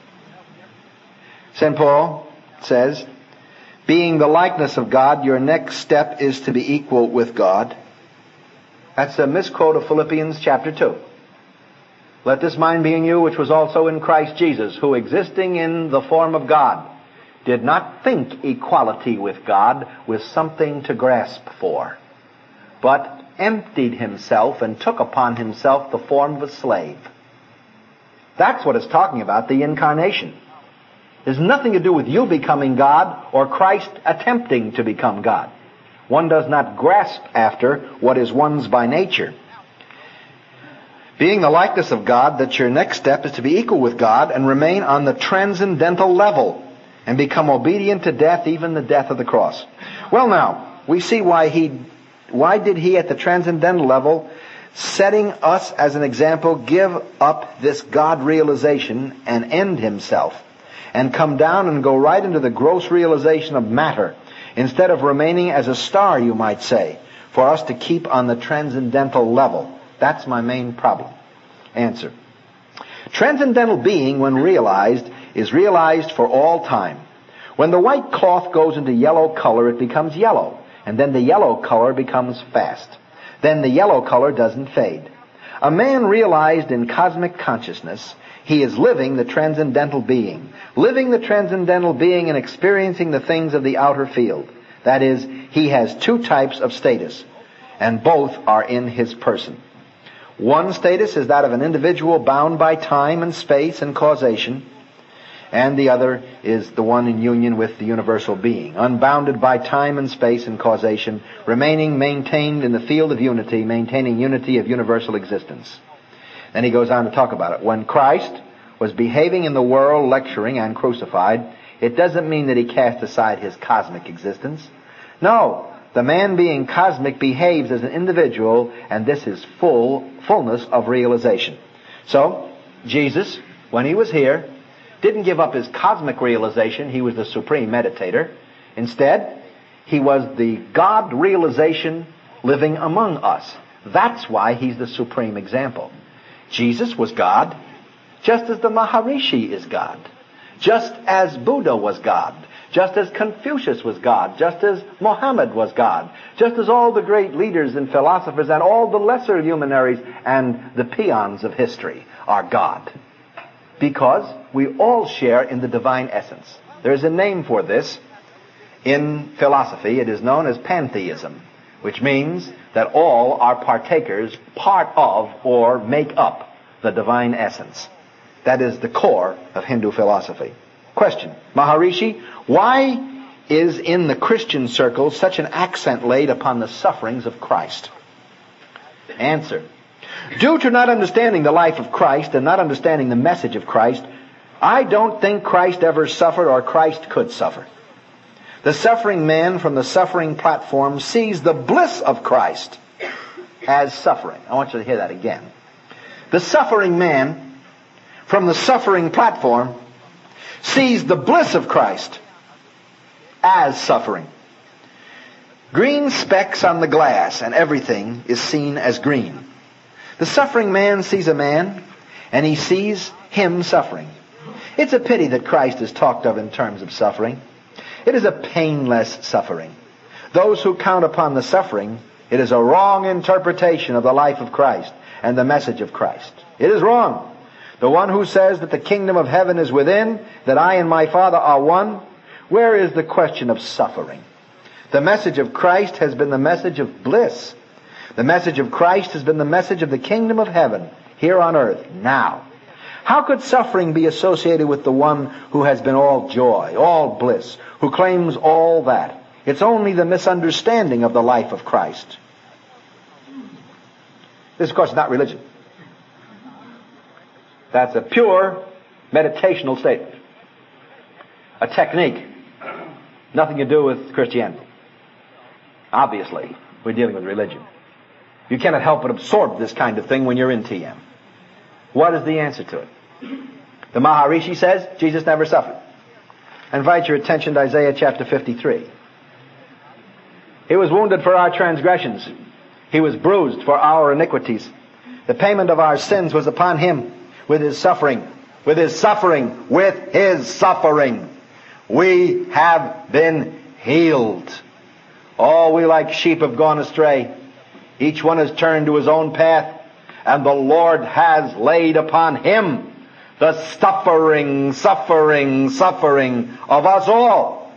Saint Paul says, being the likeness of God, your next step is to be equal with God. That's a misquote of Philippians chapter two. Let this mind be in you, which was also in Christ Jesus, who existing in the form of God, did not think equality with God was something to grasp for, but emptied himself and took upon himself the form of a slave. That's what it's talking about, the incarnation. There's nothing to do with you becoming God or Christ attempting to become God. One does not grasp after what is one's by nature. Being the likeness of God, that your next step is to be equal with God and remain on the transcendental level and become obedient to death, even the death of the cross. Well now, we see why he, why did he at the transcendental level, setting us as an example, give up this God realization and end himself and come down and go right into the gross realization of matter instead of remaining as a star, you might say, for us to keep on the transcendental level? That's my main problem. Answer. Transcendental being, when realized, is realized for all time. When the white cloth goes into yellow color, it becomes yellow, and then the yellow color becomes fast. Then the yellow color doesn't fade. A man realized in cosmic consciousness, he is living the transcendental being. Living the transcendental being and experiencing the things of the outer field. That is, he has two types of status, and both are in his person. One status is that of an individual bound by time and space and causation, and the other is the one in union with the universal being, unbounded by time and space and causation, remaining maintained in the field of unity, maintaining unity of universal existence. Then he goes on to talk about it. When Christ was behaving in the world, lecturing and crucified, it doesn't mean that he cast aside his cosmic existence. No. The man being cosmic behaves as an individual, and this is full, fullness of realization. So, Jesus, when he was here, didn't give up his cosmic realization. He was the supreme meditator. Instead, he was the God realization living among us. That's why he's the supreme example. Jesus was God, just as the Maharishi is God, just as Buddha was God, just as Confucius was God, just as Muhammad was God, just as all the great leaders and philosophers and all the lesser luminaries and the peons of history are God. Because we all share in the divine essence. There is a name for this. In philosophy, it is known as pantheism, which means that all are partakers, part of, or make up the divine essence. That is the core of Hindu philosophy. Question. Maharishi, why is in the Christian circle such an accent laid upon the sufferings of Christ? Answer. Due to not understanding the life of Christ and not understanding the message of Christ, I don't think Christ ever suffered or Christ could suffer. The suffering man from the suffering platform sees the bliss of Christ as suffering. I want you to hear that again. The suffering man from the suffering platform sees the bliss of Christ as suffering. Green specks on the glass and everything is seen as green. The suffering man sees a man and he sees him suffering. It's a pity that Christ is talked of in terms of suffering. It is a painless suffering. Those who count upon the suffering It is a wrong interpretation of the life of Christ and the message of Christ. It is wrong. The one who says that the kingdom of heaven is within, that I and my Father are one, where is the question of suffering? The message of Christ has been the message of bliss. The message of Christ has been the message of the kingdom of heaven here on earth now. How could suffering be associated with the one who has been all joy, all bliss, who claims all that? It's only the misunderstanding of the life of Christ. This, of course, is not religion. That's a pure meditational statement. A technique. Nothing to do with Christianity. Obviously, we're dealing with religion. You cannot help but absorb this kind of thing when you're in T M. What is the answer to it? The Maharishi says Jesus never suffered. I invite your attention to Isaiah chapter fifty-three. He was wounded for our transgressions. He was bruised for our iniquities. The payment of our sins was upon him. With his suffering, with his suffering, with his suffering, we have been healed. All we like sheep have gone astray. Each one has turned to his own path, and the Lord has laid upon him the suffering, suffering, suffering of us all.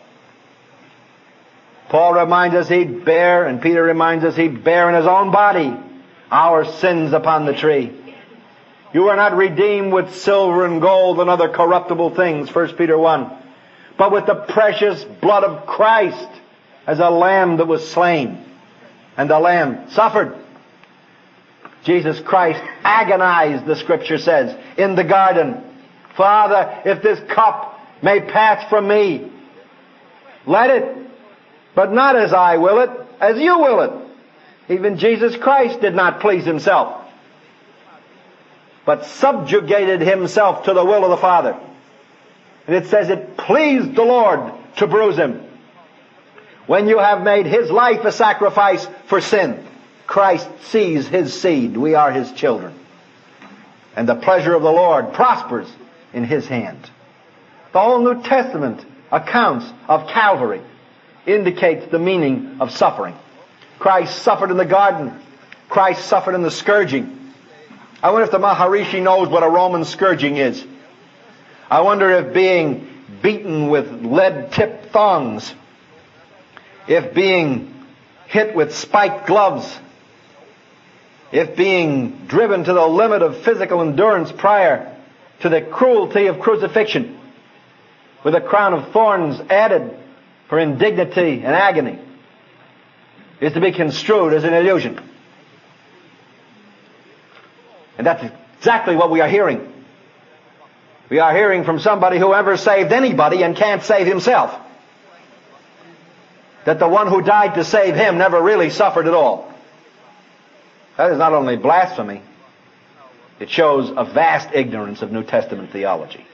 Paul reminds us he'd bear, and Peter reminds us he'd bear in his own body our sins upon the tree. You are not redeemed with silver and gold and other corruptible things, First Peter one, but with the precious blood of Christ as a lamb that was slain. And the lamb suffered. Jesus Christ agonized, the scripture says, in the garden. Father, if this cup may pass from me, let it, but not as I will it, as you will it. Even Jesus Christ did not please himself, but subjugated himself to the will of the Father. And it says it pleased the Lord to bruise him. When you have made his life a sacrifice for sin, Christ sees his seed. We are his children. And the pleasure of the Lord prospers in his hand. The whole New Testament accounts of Calvary indicates the meaning of suffering. Christ suffered in the garden. Christ suffered in the scourging. I wonder if the Maharishi knows what a Roman scourging is. I wonder if being beaten with lead-tipped thongs, if being hit with spiked gloves, if being driven to the limit of physical endurance prior to the cruelty of crucifixion, with a crown of thorns added for indignity and agony, is to be construed as an illusion. And that's exactly what we are hearing. We are hearing from somebody who ever saved anybody and can't save himself, that the one who died to save him never really suffered at all. That is not only blasphemy, it shows a vast ignorance of New Testament theology.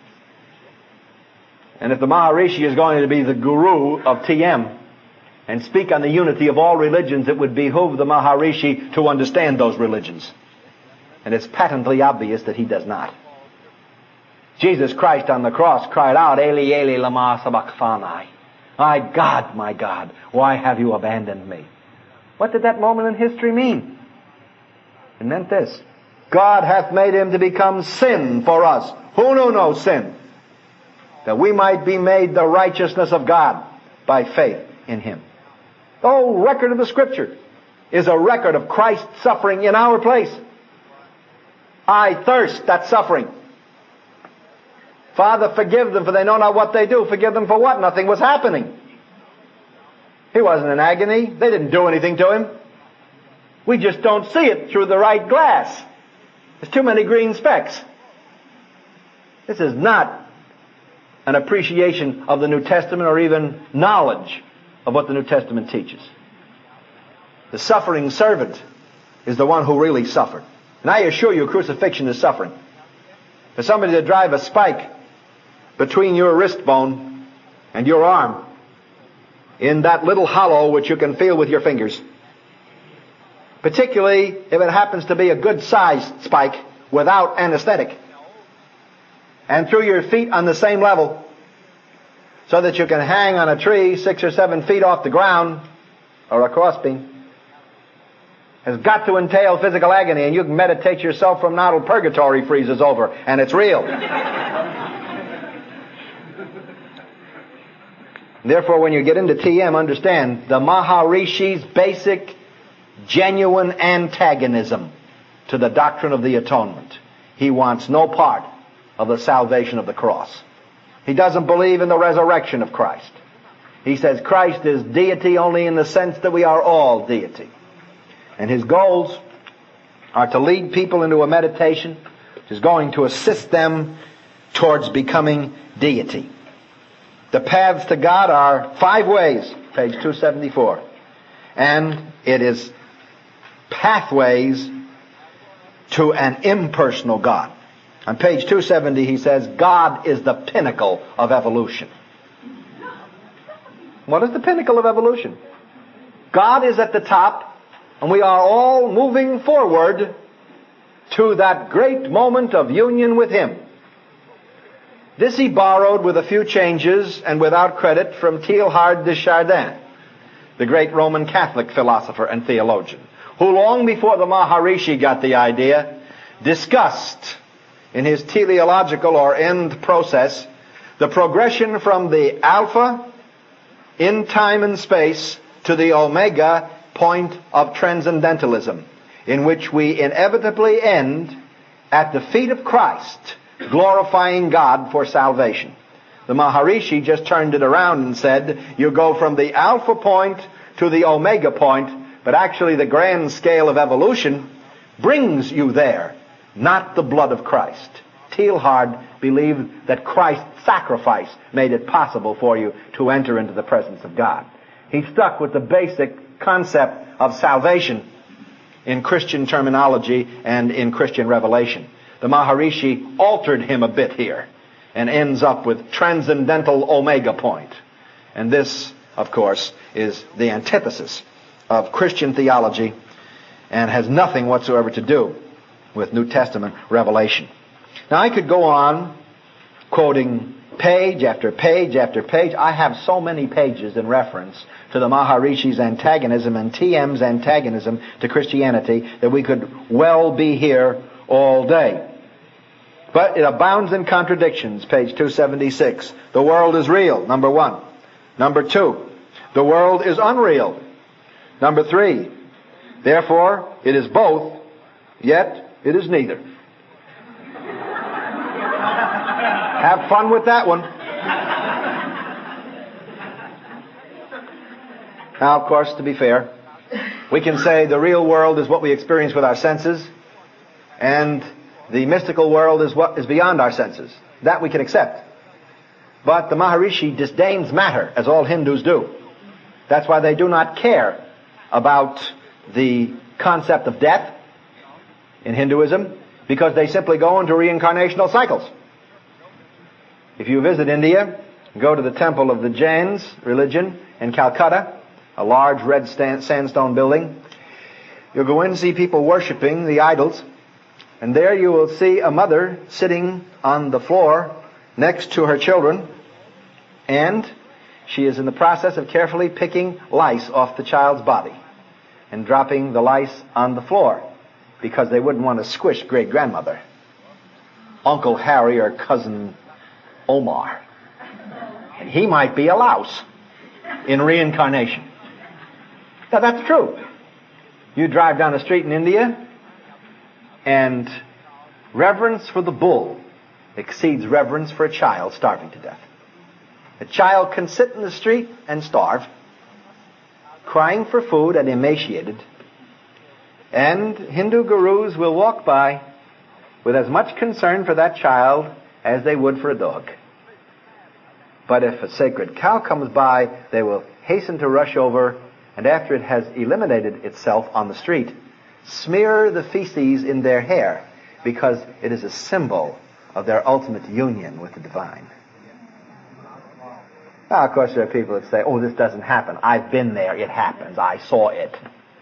And if the Maharishi is going to be the guru of T M and speak on the unity of all religions, it would behoove the Maharishi to understand those religions. And it's patently obvious that he does not. Jesus Christ on the cross cried out, Eli, Eli, lama sabachthani. My God, my God, why have you abandoned me? What did that moment in history mean? It meant this: God hath made him to become sin for us, who knew no sin, that we might be made the righteousness of God by faith in him. The whole record of the Scripture is a record of Christ's suffering in our place. I thirst, that suffering. Father, forgive them, for they know not what they do. Forgive them for what? Nothing was happening. He wasn't in agony. They didn't do anything to him. We just don't see it through the right glass. There's too many green specks. This is not an appreciation of the New Testament or even knowledge of what the New Testament teaches. The suffering servant is the one who really suffered. And I assure you, crucifixion is suffering. For somebody to drive a spike between your wrist bone and your arm, in that little hollow which you can feel with your fingers, particularly if it happens to be a good-sized spike without anesthetic, and through your feet on the same level, so that you can hang on a tree six or seven feet off the ground, or a crossbeam, has got to entail physical agony, and you can meditate yourself from now till purgatory freezes over, and it's real. Therefore, when you get into T M, understand the Maharishi's basic, genuine antagonism to the doctrine of the atonement. He wants no part of the salvation of the cross. He doesn't believe in the resurrection of Christ. He says Christ is deity only in the sense that we are all deity. And his goals are to lead people into a meditation which is going to assist them towards becoming deity. The paths to God are five ways, page two seventy-four. And it is pathways to an impersonal God. On page two seventy he says, God is the pinnacle of evolution. What is the pinnacle of evolution? God is at the top, and we are all moving forward to that great moment of union with Him. This he borrowed with a few changes and without credit from Teilhard de Chardin, the great Roman Catholic philosopher and theologian, who long before the Maharishi got the idea, discussed in his teleological or end process the progression from the alpha in time and space to the omega point of transcendentalism, in which we inevitably end at the feet of Christ, glorifying God for salvation. The Maharishi just turned it around and said, you go from the alpha point to the omega point, but actually the grand scale of evolution brings you there, not the blood of Christ. Teilhard believed that Christ's sacrifice made it possible for you to enter into the presence of God. He stuck with the basic concept of salvation in Christian terminology and in Christian revelation. The Maharishi altered him a bit here and ends up with transcendental omega point. And this, of course, is the antithesis of Christian theology and has nothing whatsoever to do with New Testament revelation. Now, I could go on quoting page after page after page. I have so many pages in reference to the Maharishi's antagonism and T M's antagonism to Christianity that we could well be here all day. But it abounds in contradictions, page two seventy-six. The world is real, number one. Number two, the world is unreal. Number three, therefore it is both, yet it is neither. Have fun with that one. Now, of course, to be fair, we can say the real world is what we experience with our senses, and the mystical world is what is beyond our senses. That we can accept. But the Maharishi disdains matter, as all Hindus do. That's why they do not care about the concept of death in Hinduism, because they simply go into reincarnational cycles. If you visit India, go to the temple of the Jains religion in Calcutta, a large red stand, sandstone building, you'll go in and see people worshiping the idols, and there you will see a mother sitting on the floor next to her children, and she is in the process of carefully picking lice off the child's body and dropping the lice on the floor because they wouldn't want to squish great-grandmother, Uncle Harry, or Cousin Omar. And he might be a louse in reincarnation. Now, that's true. You drive down the street in India, and reverence for the bull exceeds reverence for a child starving to death. A child can sit in the street and starve, crying for food and emaciated, and Hindu gurus will walk by with as much concern for that child as they would for a dog. But if a sacred cow comes by, they will hasten to rush over, and after it has eliminated itself on the street, smear the feces in their hair, because it is a symbol of their ultimate union with the divine. Now, of course, there are people that say, oh, this doesn't happen. I've been there. It happens. I saw it.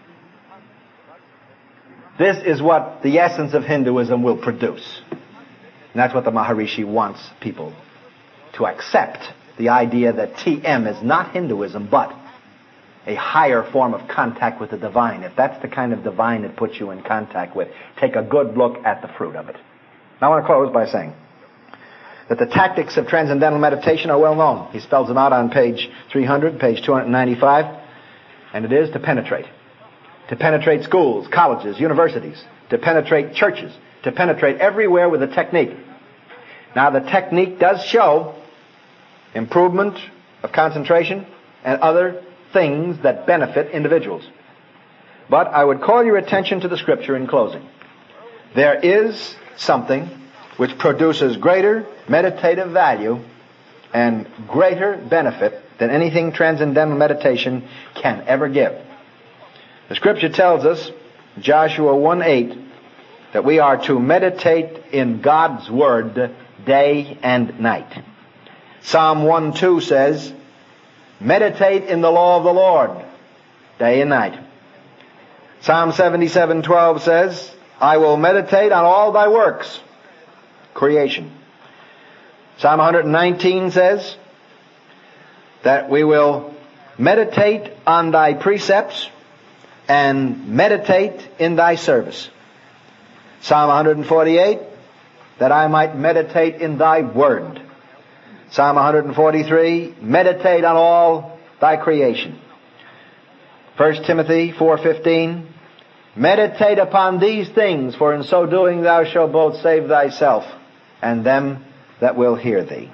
This is what the essence of Hinduism will produce. And that's what the Maharishi wants people to accept. The idea that T M is not Hinduism, but a higher form of contact with the divine, if that's the kind of divine it puts you in contact with, take a good look at the fruit of it. Now I want to close by saying that the tactics of transcendental meditation are well known. He spells them out on page three hundred, page two ninety-five, and it is to penetrate. To penetrate schools, colleges, universities, to penetrate churches, to penetrate everywhere with a technique. Now the technique does show improvement of concentration and other things that benefit individuals. But I would call your attention to the Scripture in closing. There is something which produces greater meditative value and greater benefit than anything transcendental meditation can ever give. The Scripture tells us, Joshua one eight, that we are to meditate in God's Word day and night. Psalm one two says, meditate in the law of the Lord day and night. Psalm seventy-seven twelve says, I will meditate on all thy works, creation. Psalm one nineteen says that we will meditate on thy precepts and meditate in thy service. Psalm one forty-eight, that I might meditate in thy word. Psalm one forty-three, meditate on all thy creation. First Timothy four fifteen, meditate upon these things, for in so doing thou shalt both save thyself and them that will hear thee.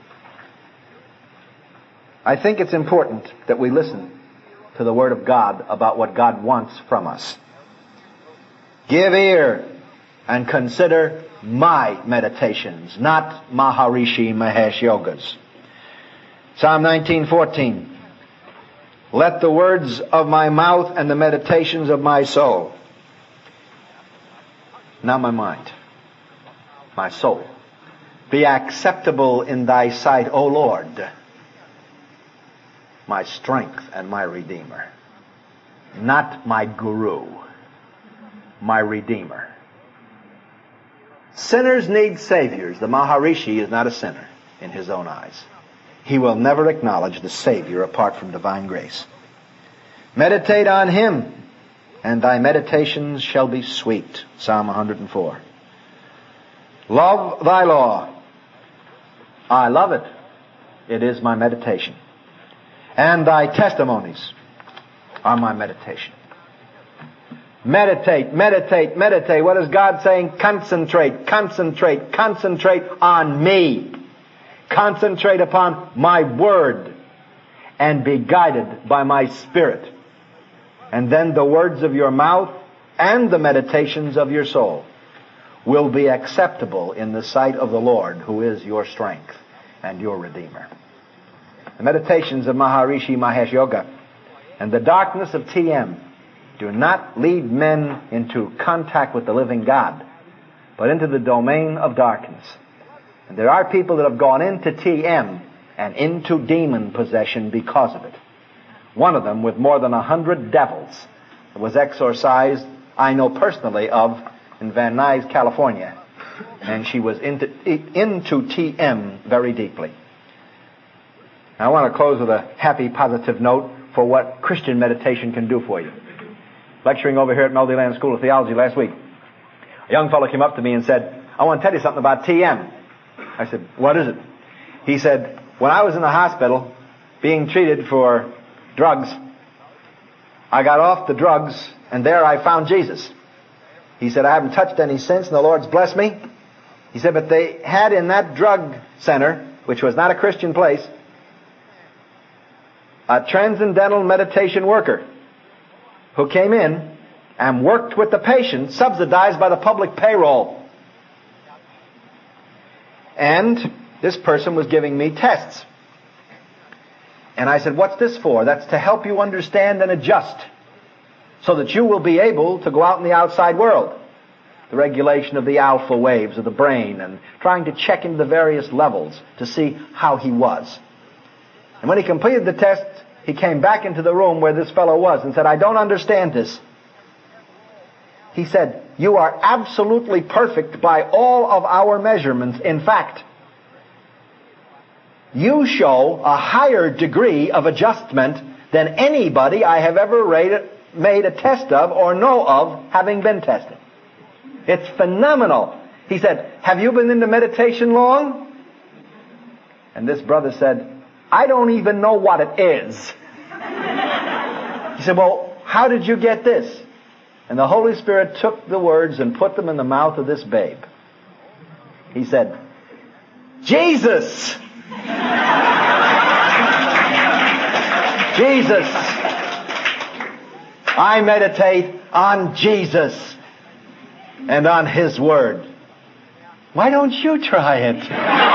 I think it's important that we listen to the Word of God about what God wants from us. Give ear and consider my meditations, not Maharishi Mahesh Yoga's. Psalm nineteen fourteen, let the words of my mouth and the meditations of my soul, not my mind, my soul, be acceptable in thy sight, O Lord, my strength and my Redeemer. Not my guru, my Redeemer. Sinners need saviors. The Maharishi is not a sinner in his own eyes. He will never acknowledge the Savior apart from divine grace. Meditate on him, and thy meditations shall be sweet. Psalm one oh four. Love thy law. I love it. It is my meditation. And thy testimonies are my meditation. Meditate, meditate, meditate. What is God saying? Concentrate, concentrate, concentrate on me. Concentrate upon my word and be guided by my spirit. And then the words of your mouth and the meditations of your soul will be acceptable in the sight of the Lord, who is your strength and your Redeemer. The meditations of Maharishi Mahesh Yoga and the darkness of T M do not lead men into contact with the living God, but into the domain of darkness. And there are people that have gone into T M and into demon possession because of it. One of them with more than a hundred devils was exorcised, I know personally of, in Van Nuys, California. And she was into, into T M very deeply. Now, I want to close with a happy, positive note for what Christian meditation can do for you. Lecturing over here at Melody Land School of Theology last week, a young fellow came up to me and said, I want to tell you something about T M. I said, what is it? He said, when I was in the hospital being treated for drugs, I got off the drugs and there I found Jesus. He said, I haven't touched any since and the Lord's blessed me. He said, but they had in that drug center, which was not a Christian place, a transcendental meditation worker who came in and worked with the patient, subsidized by the public payroll. And this person was giving me tests. And I said, what's this for? That's to help you understand and adjust so that you will be able to go out in the outside world. The regulation of the alpha waves of the brain and trying to check into the various levels to see how he was. And when he completed the test, he came back into the room where this fellow was and said, I don't understand this. He said, you are absolutely perfect by all of our measurements. In fact, you show a higher degree of adjustment than anybody I have ever rated, made a test of or know of having been tested. It's phenomenal. He said, have you been into meditation long? And this brother said, I don't even know what it is. He said, well, how did you get this? And the Holy Spirit took the words and put them in the mouth of this babe. He said, Jesus! Jesus! I meditate on Jesus and on His Word. Why don't you try it?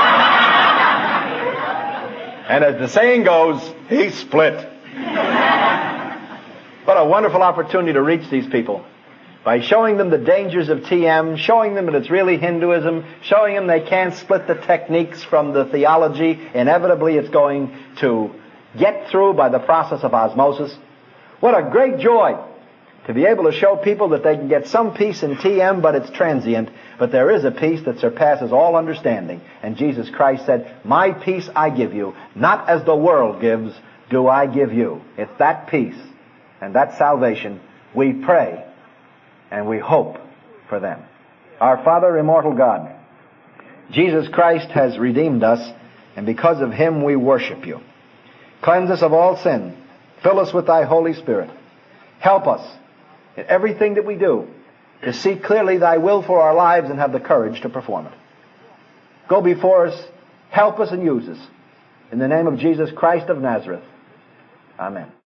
And as the saying goes, he split. What a wonderful opportunity to reach these people by showing them the dangers of T M, showing them that it's really Hinduism, showing them they can't split the techniques from the theology. Inevitably, it's going to get through by the process of osmosis. What a great joy to be able to show people that they can get some peace in T M, but it's transient. But there is a peace that surpasses all understanding. And Jesus Christ said, my peace I give you, not as the world gives, do I give you. It's that peace and that salvation we pray and we hope for them. Our Father, immortal God, Jesus Christ has redeemed us, and because of Him we worship you. Cleanse us of all sin. Fill us with Thy Holy Spirit. Help us in everything that we do to see clearly Thy will for our lives and have the courage to perform it. Go before us, help us and use us. In the name of Jesus Christ of Nazareth. Amen.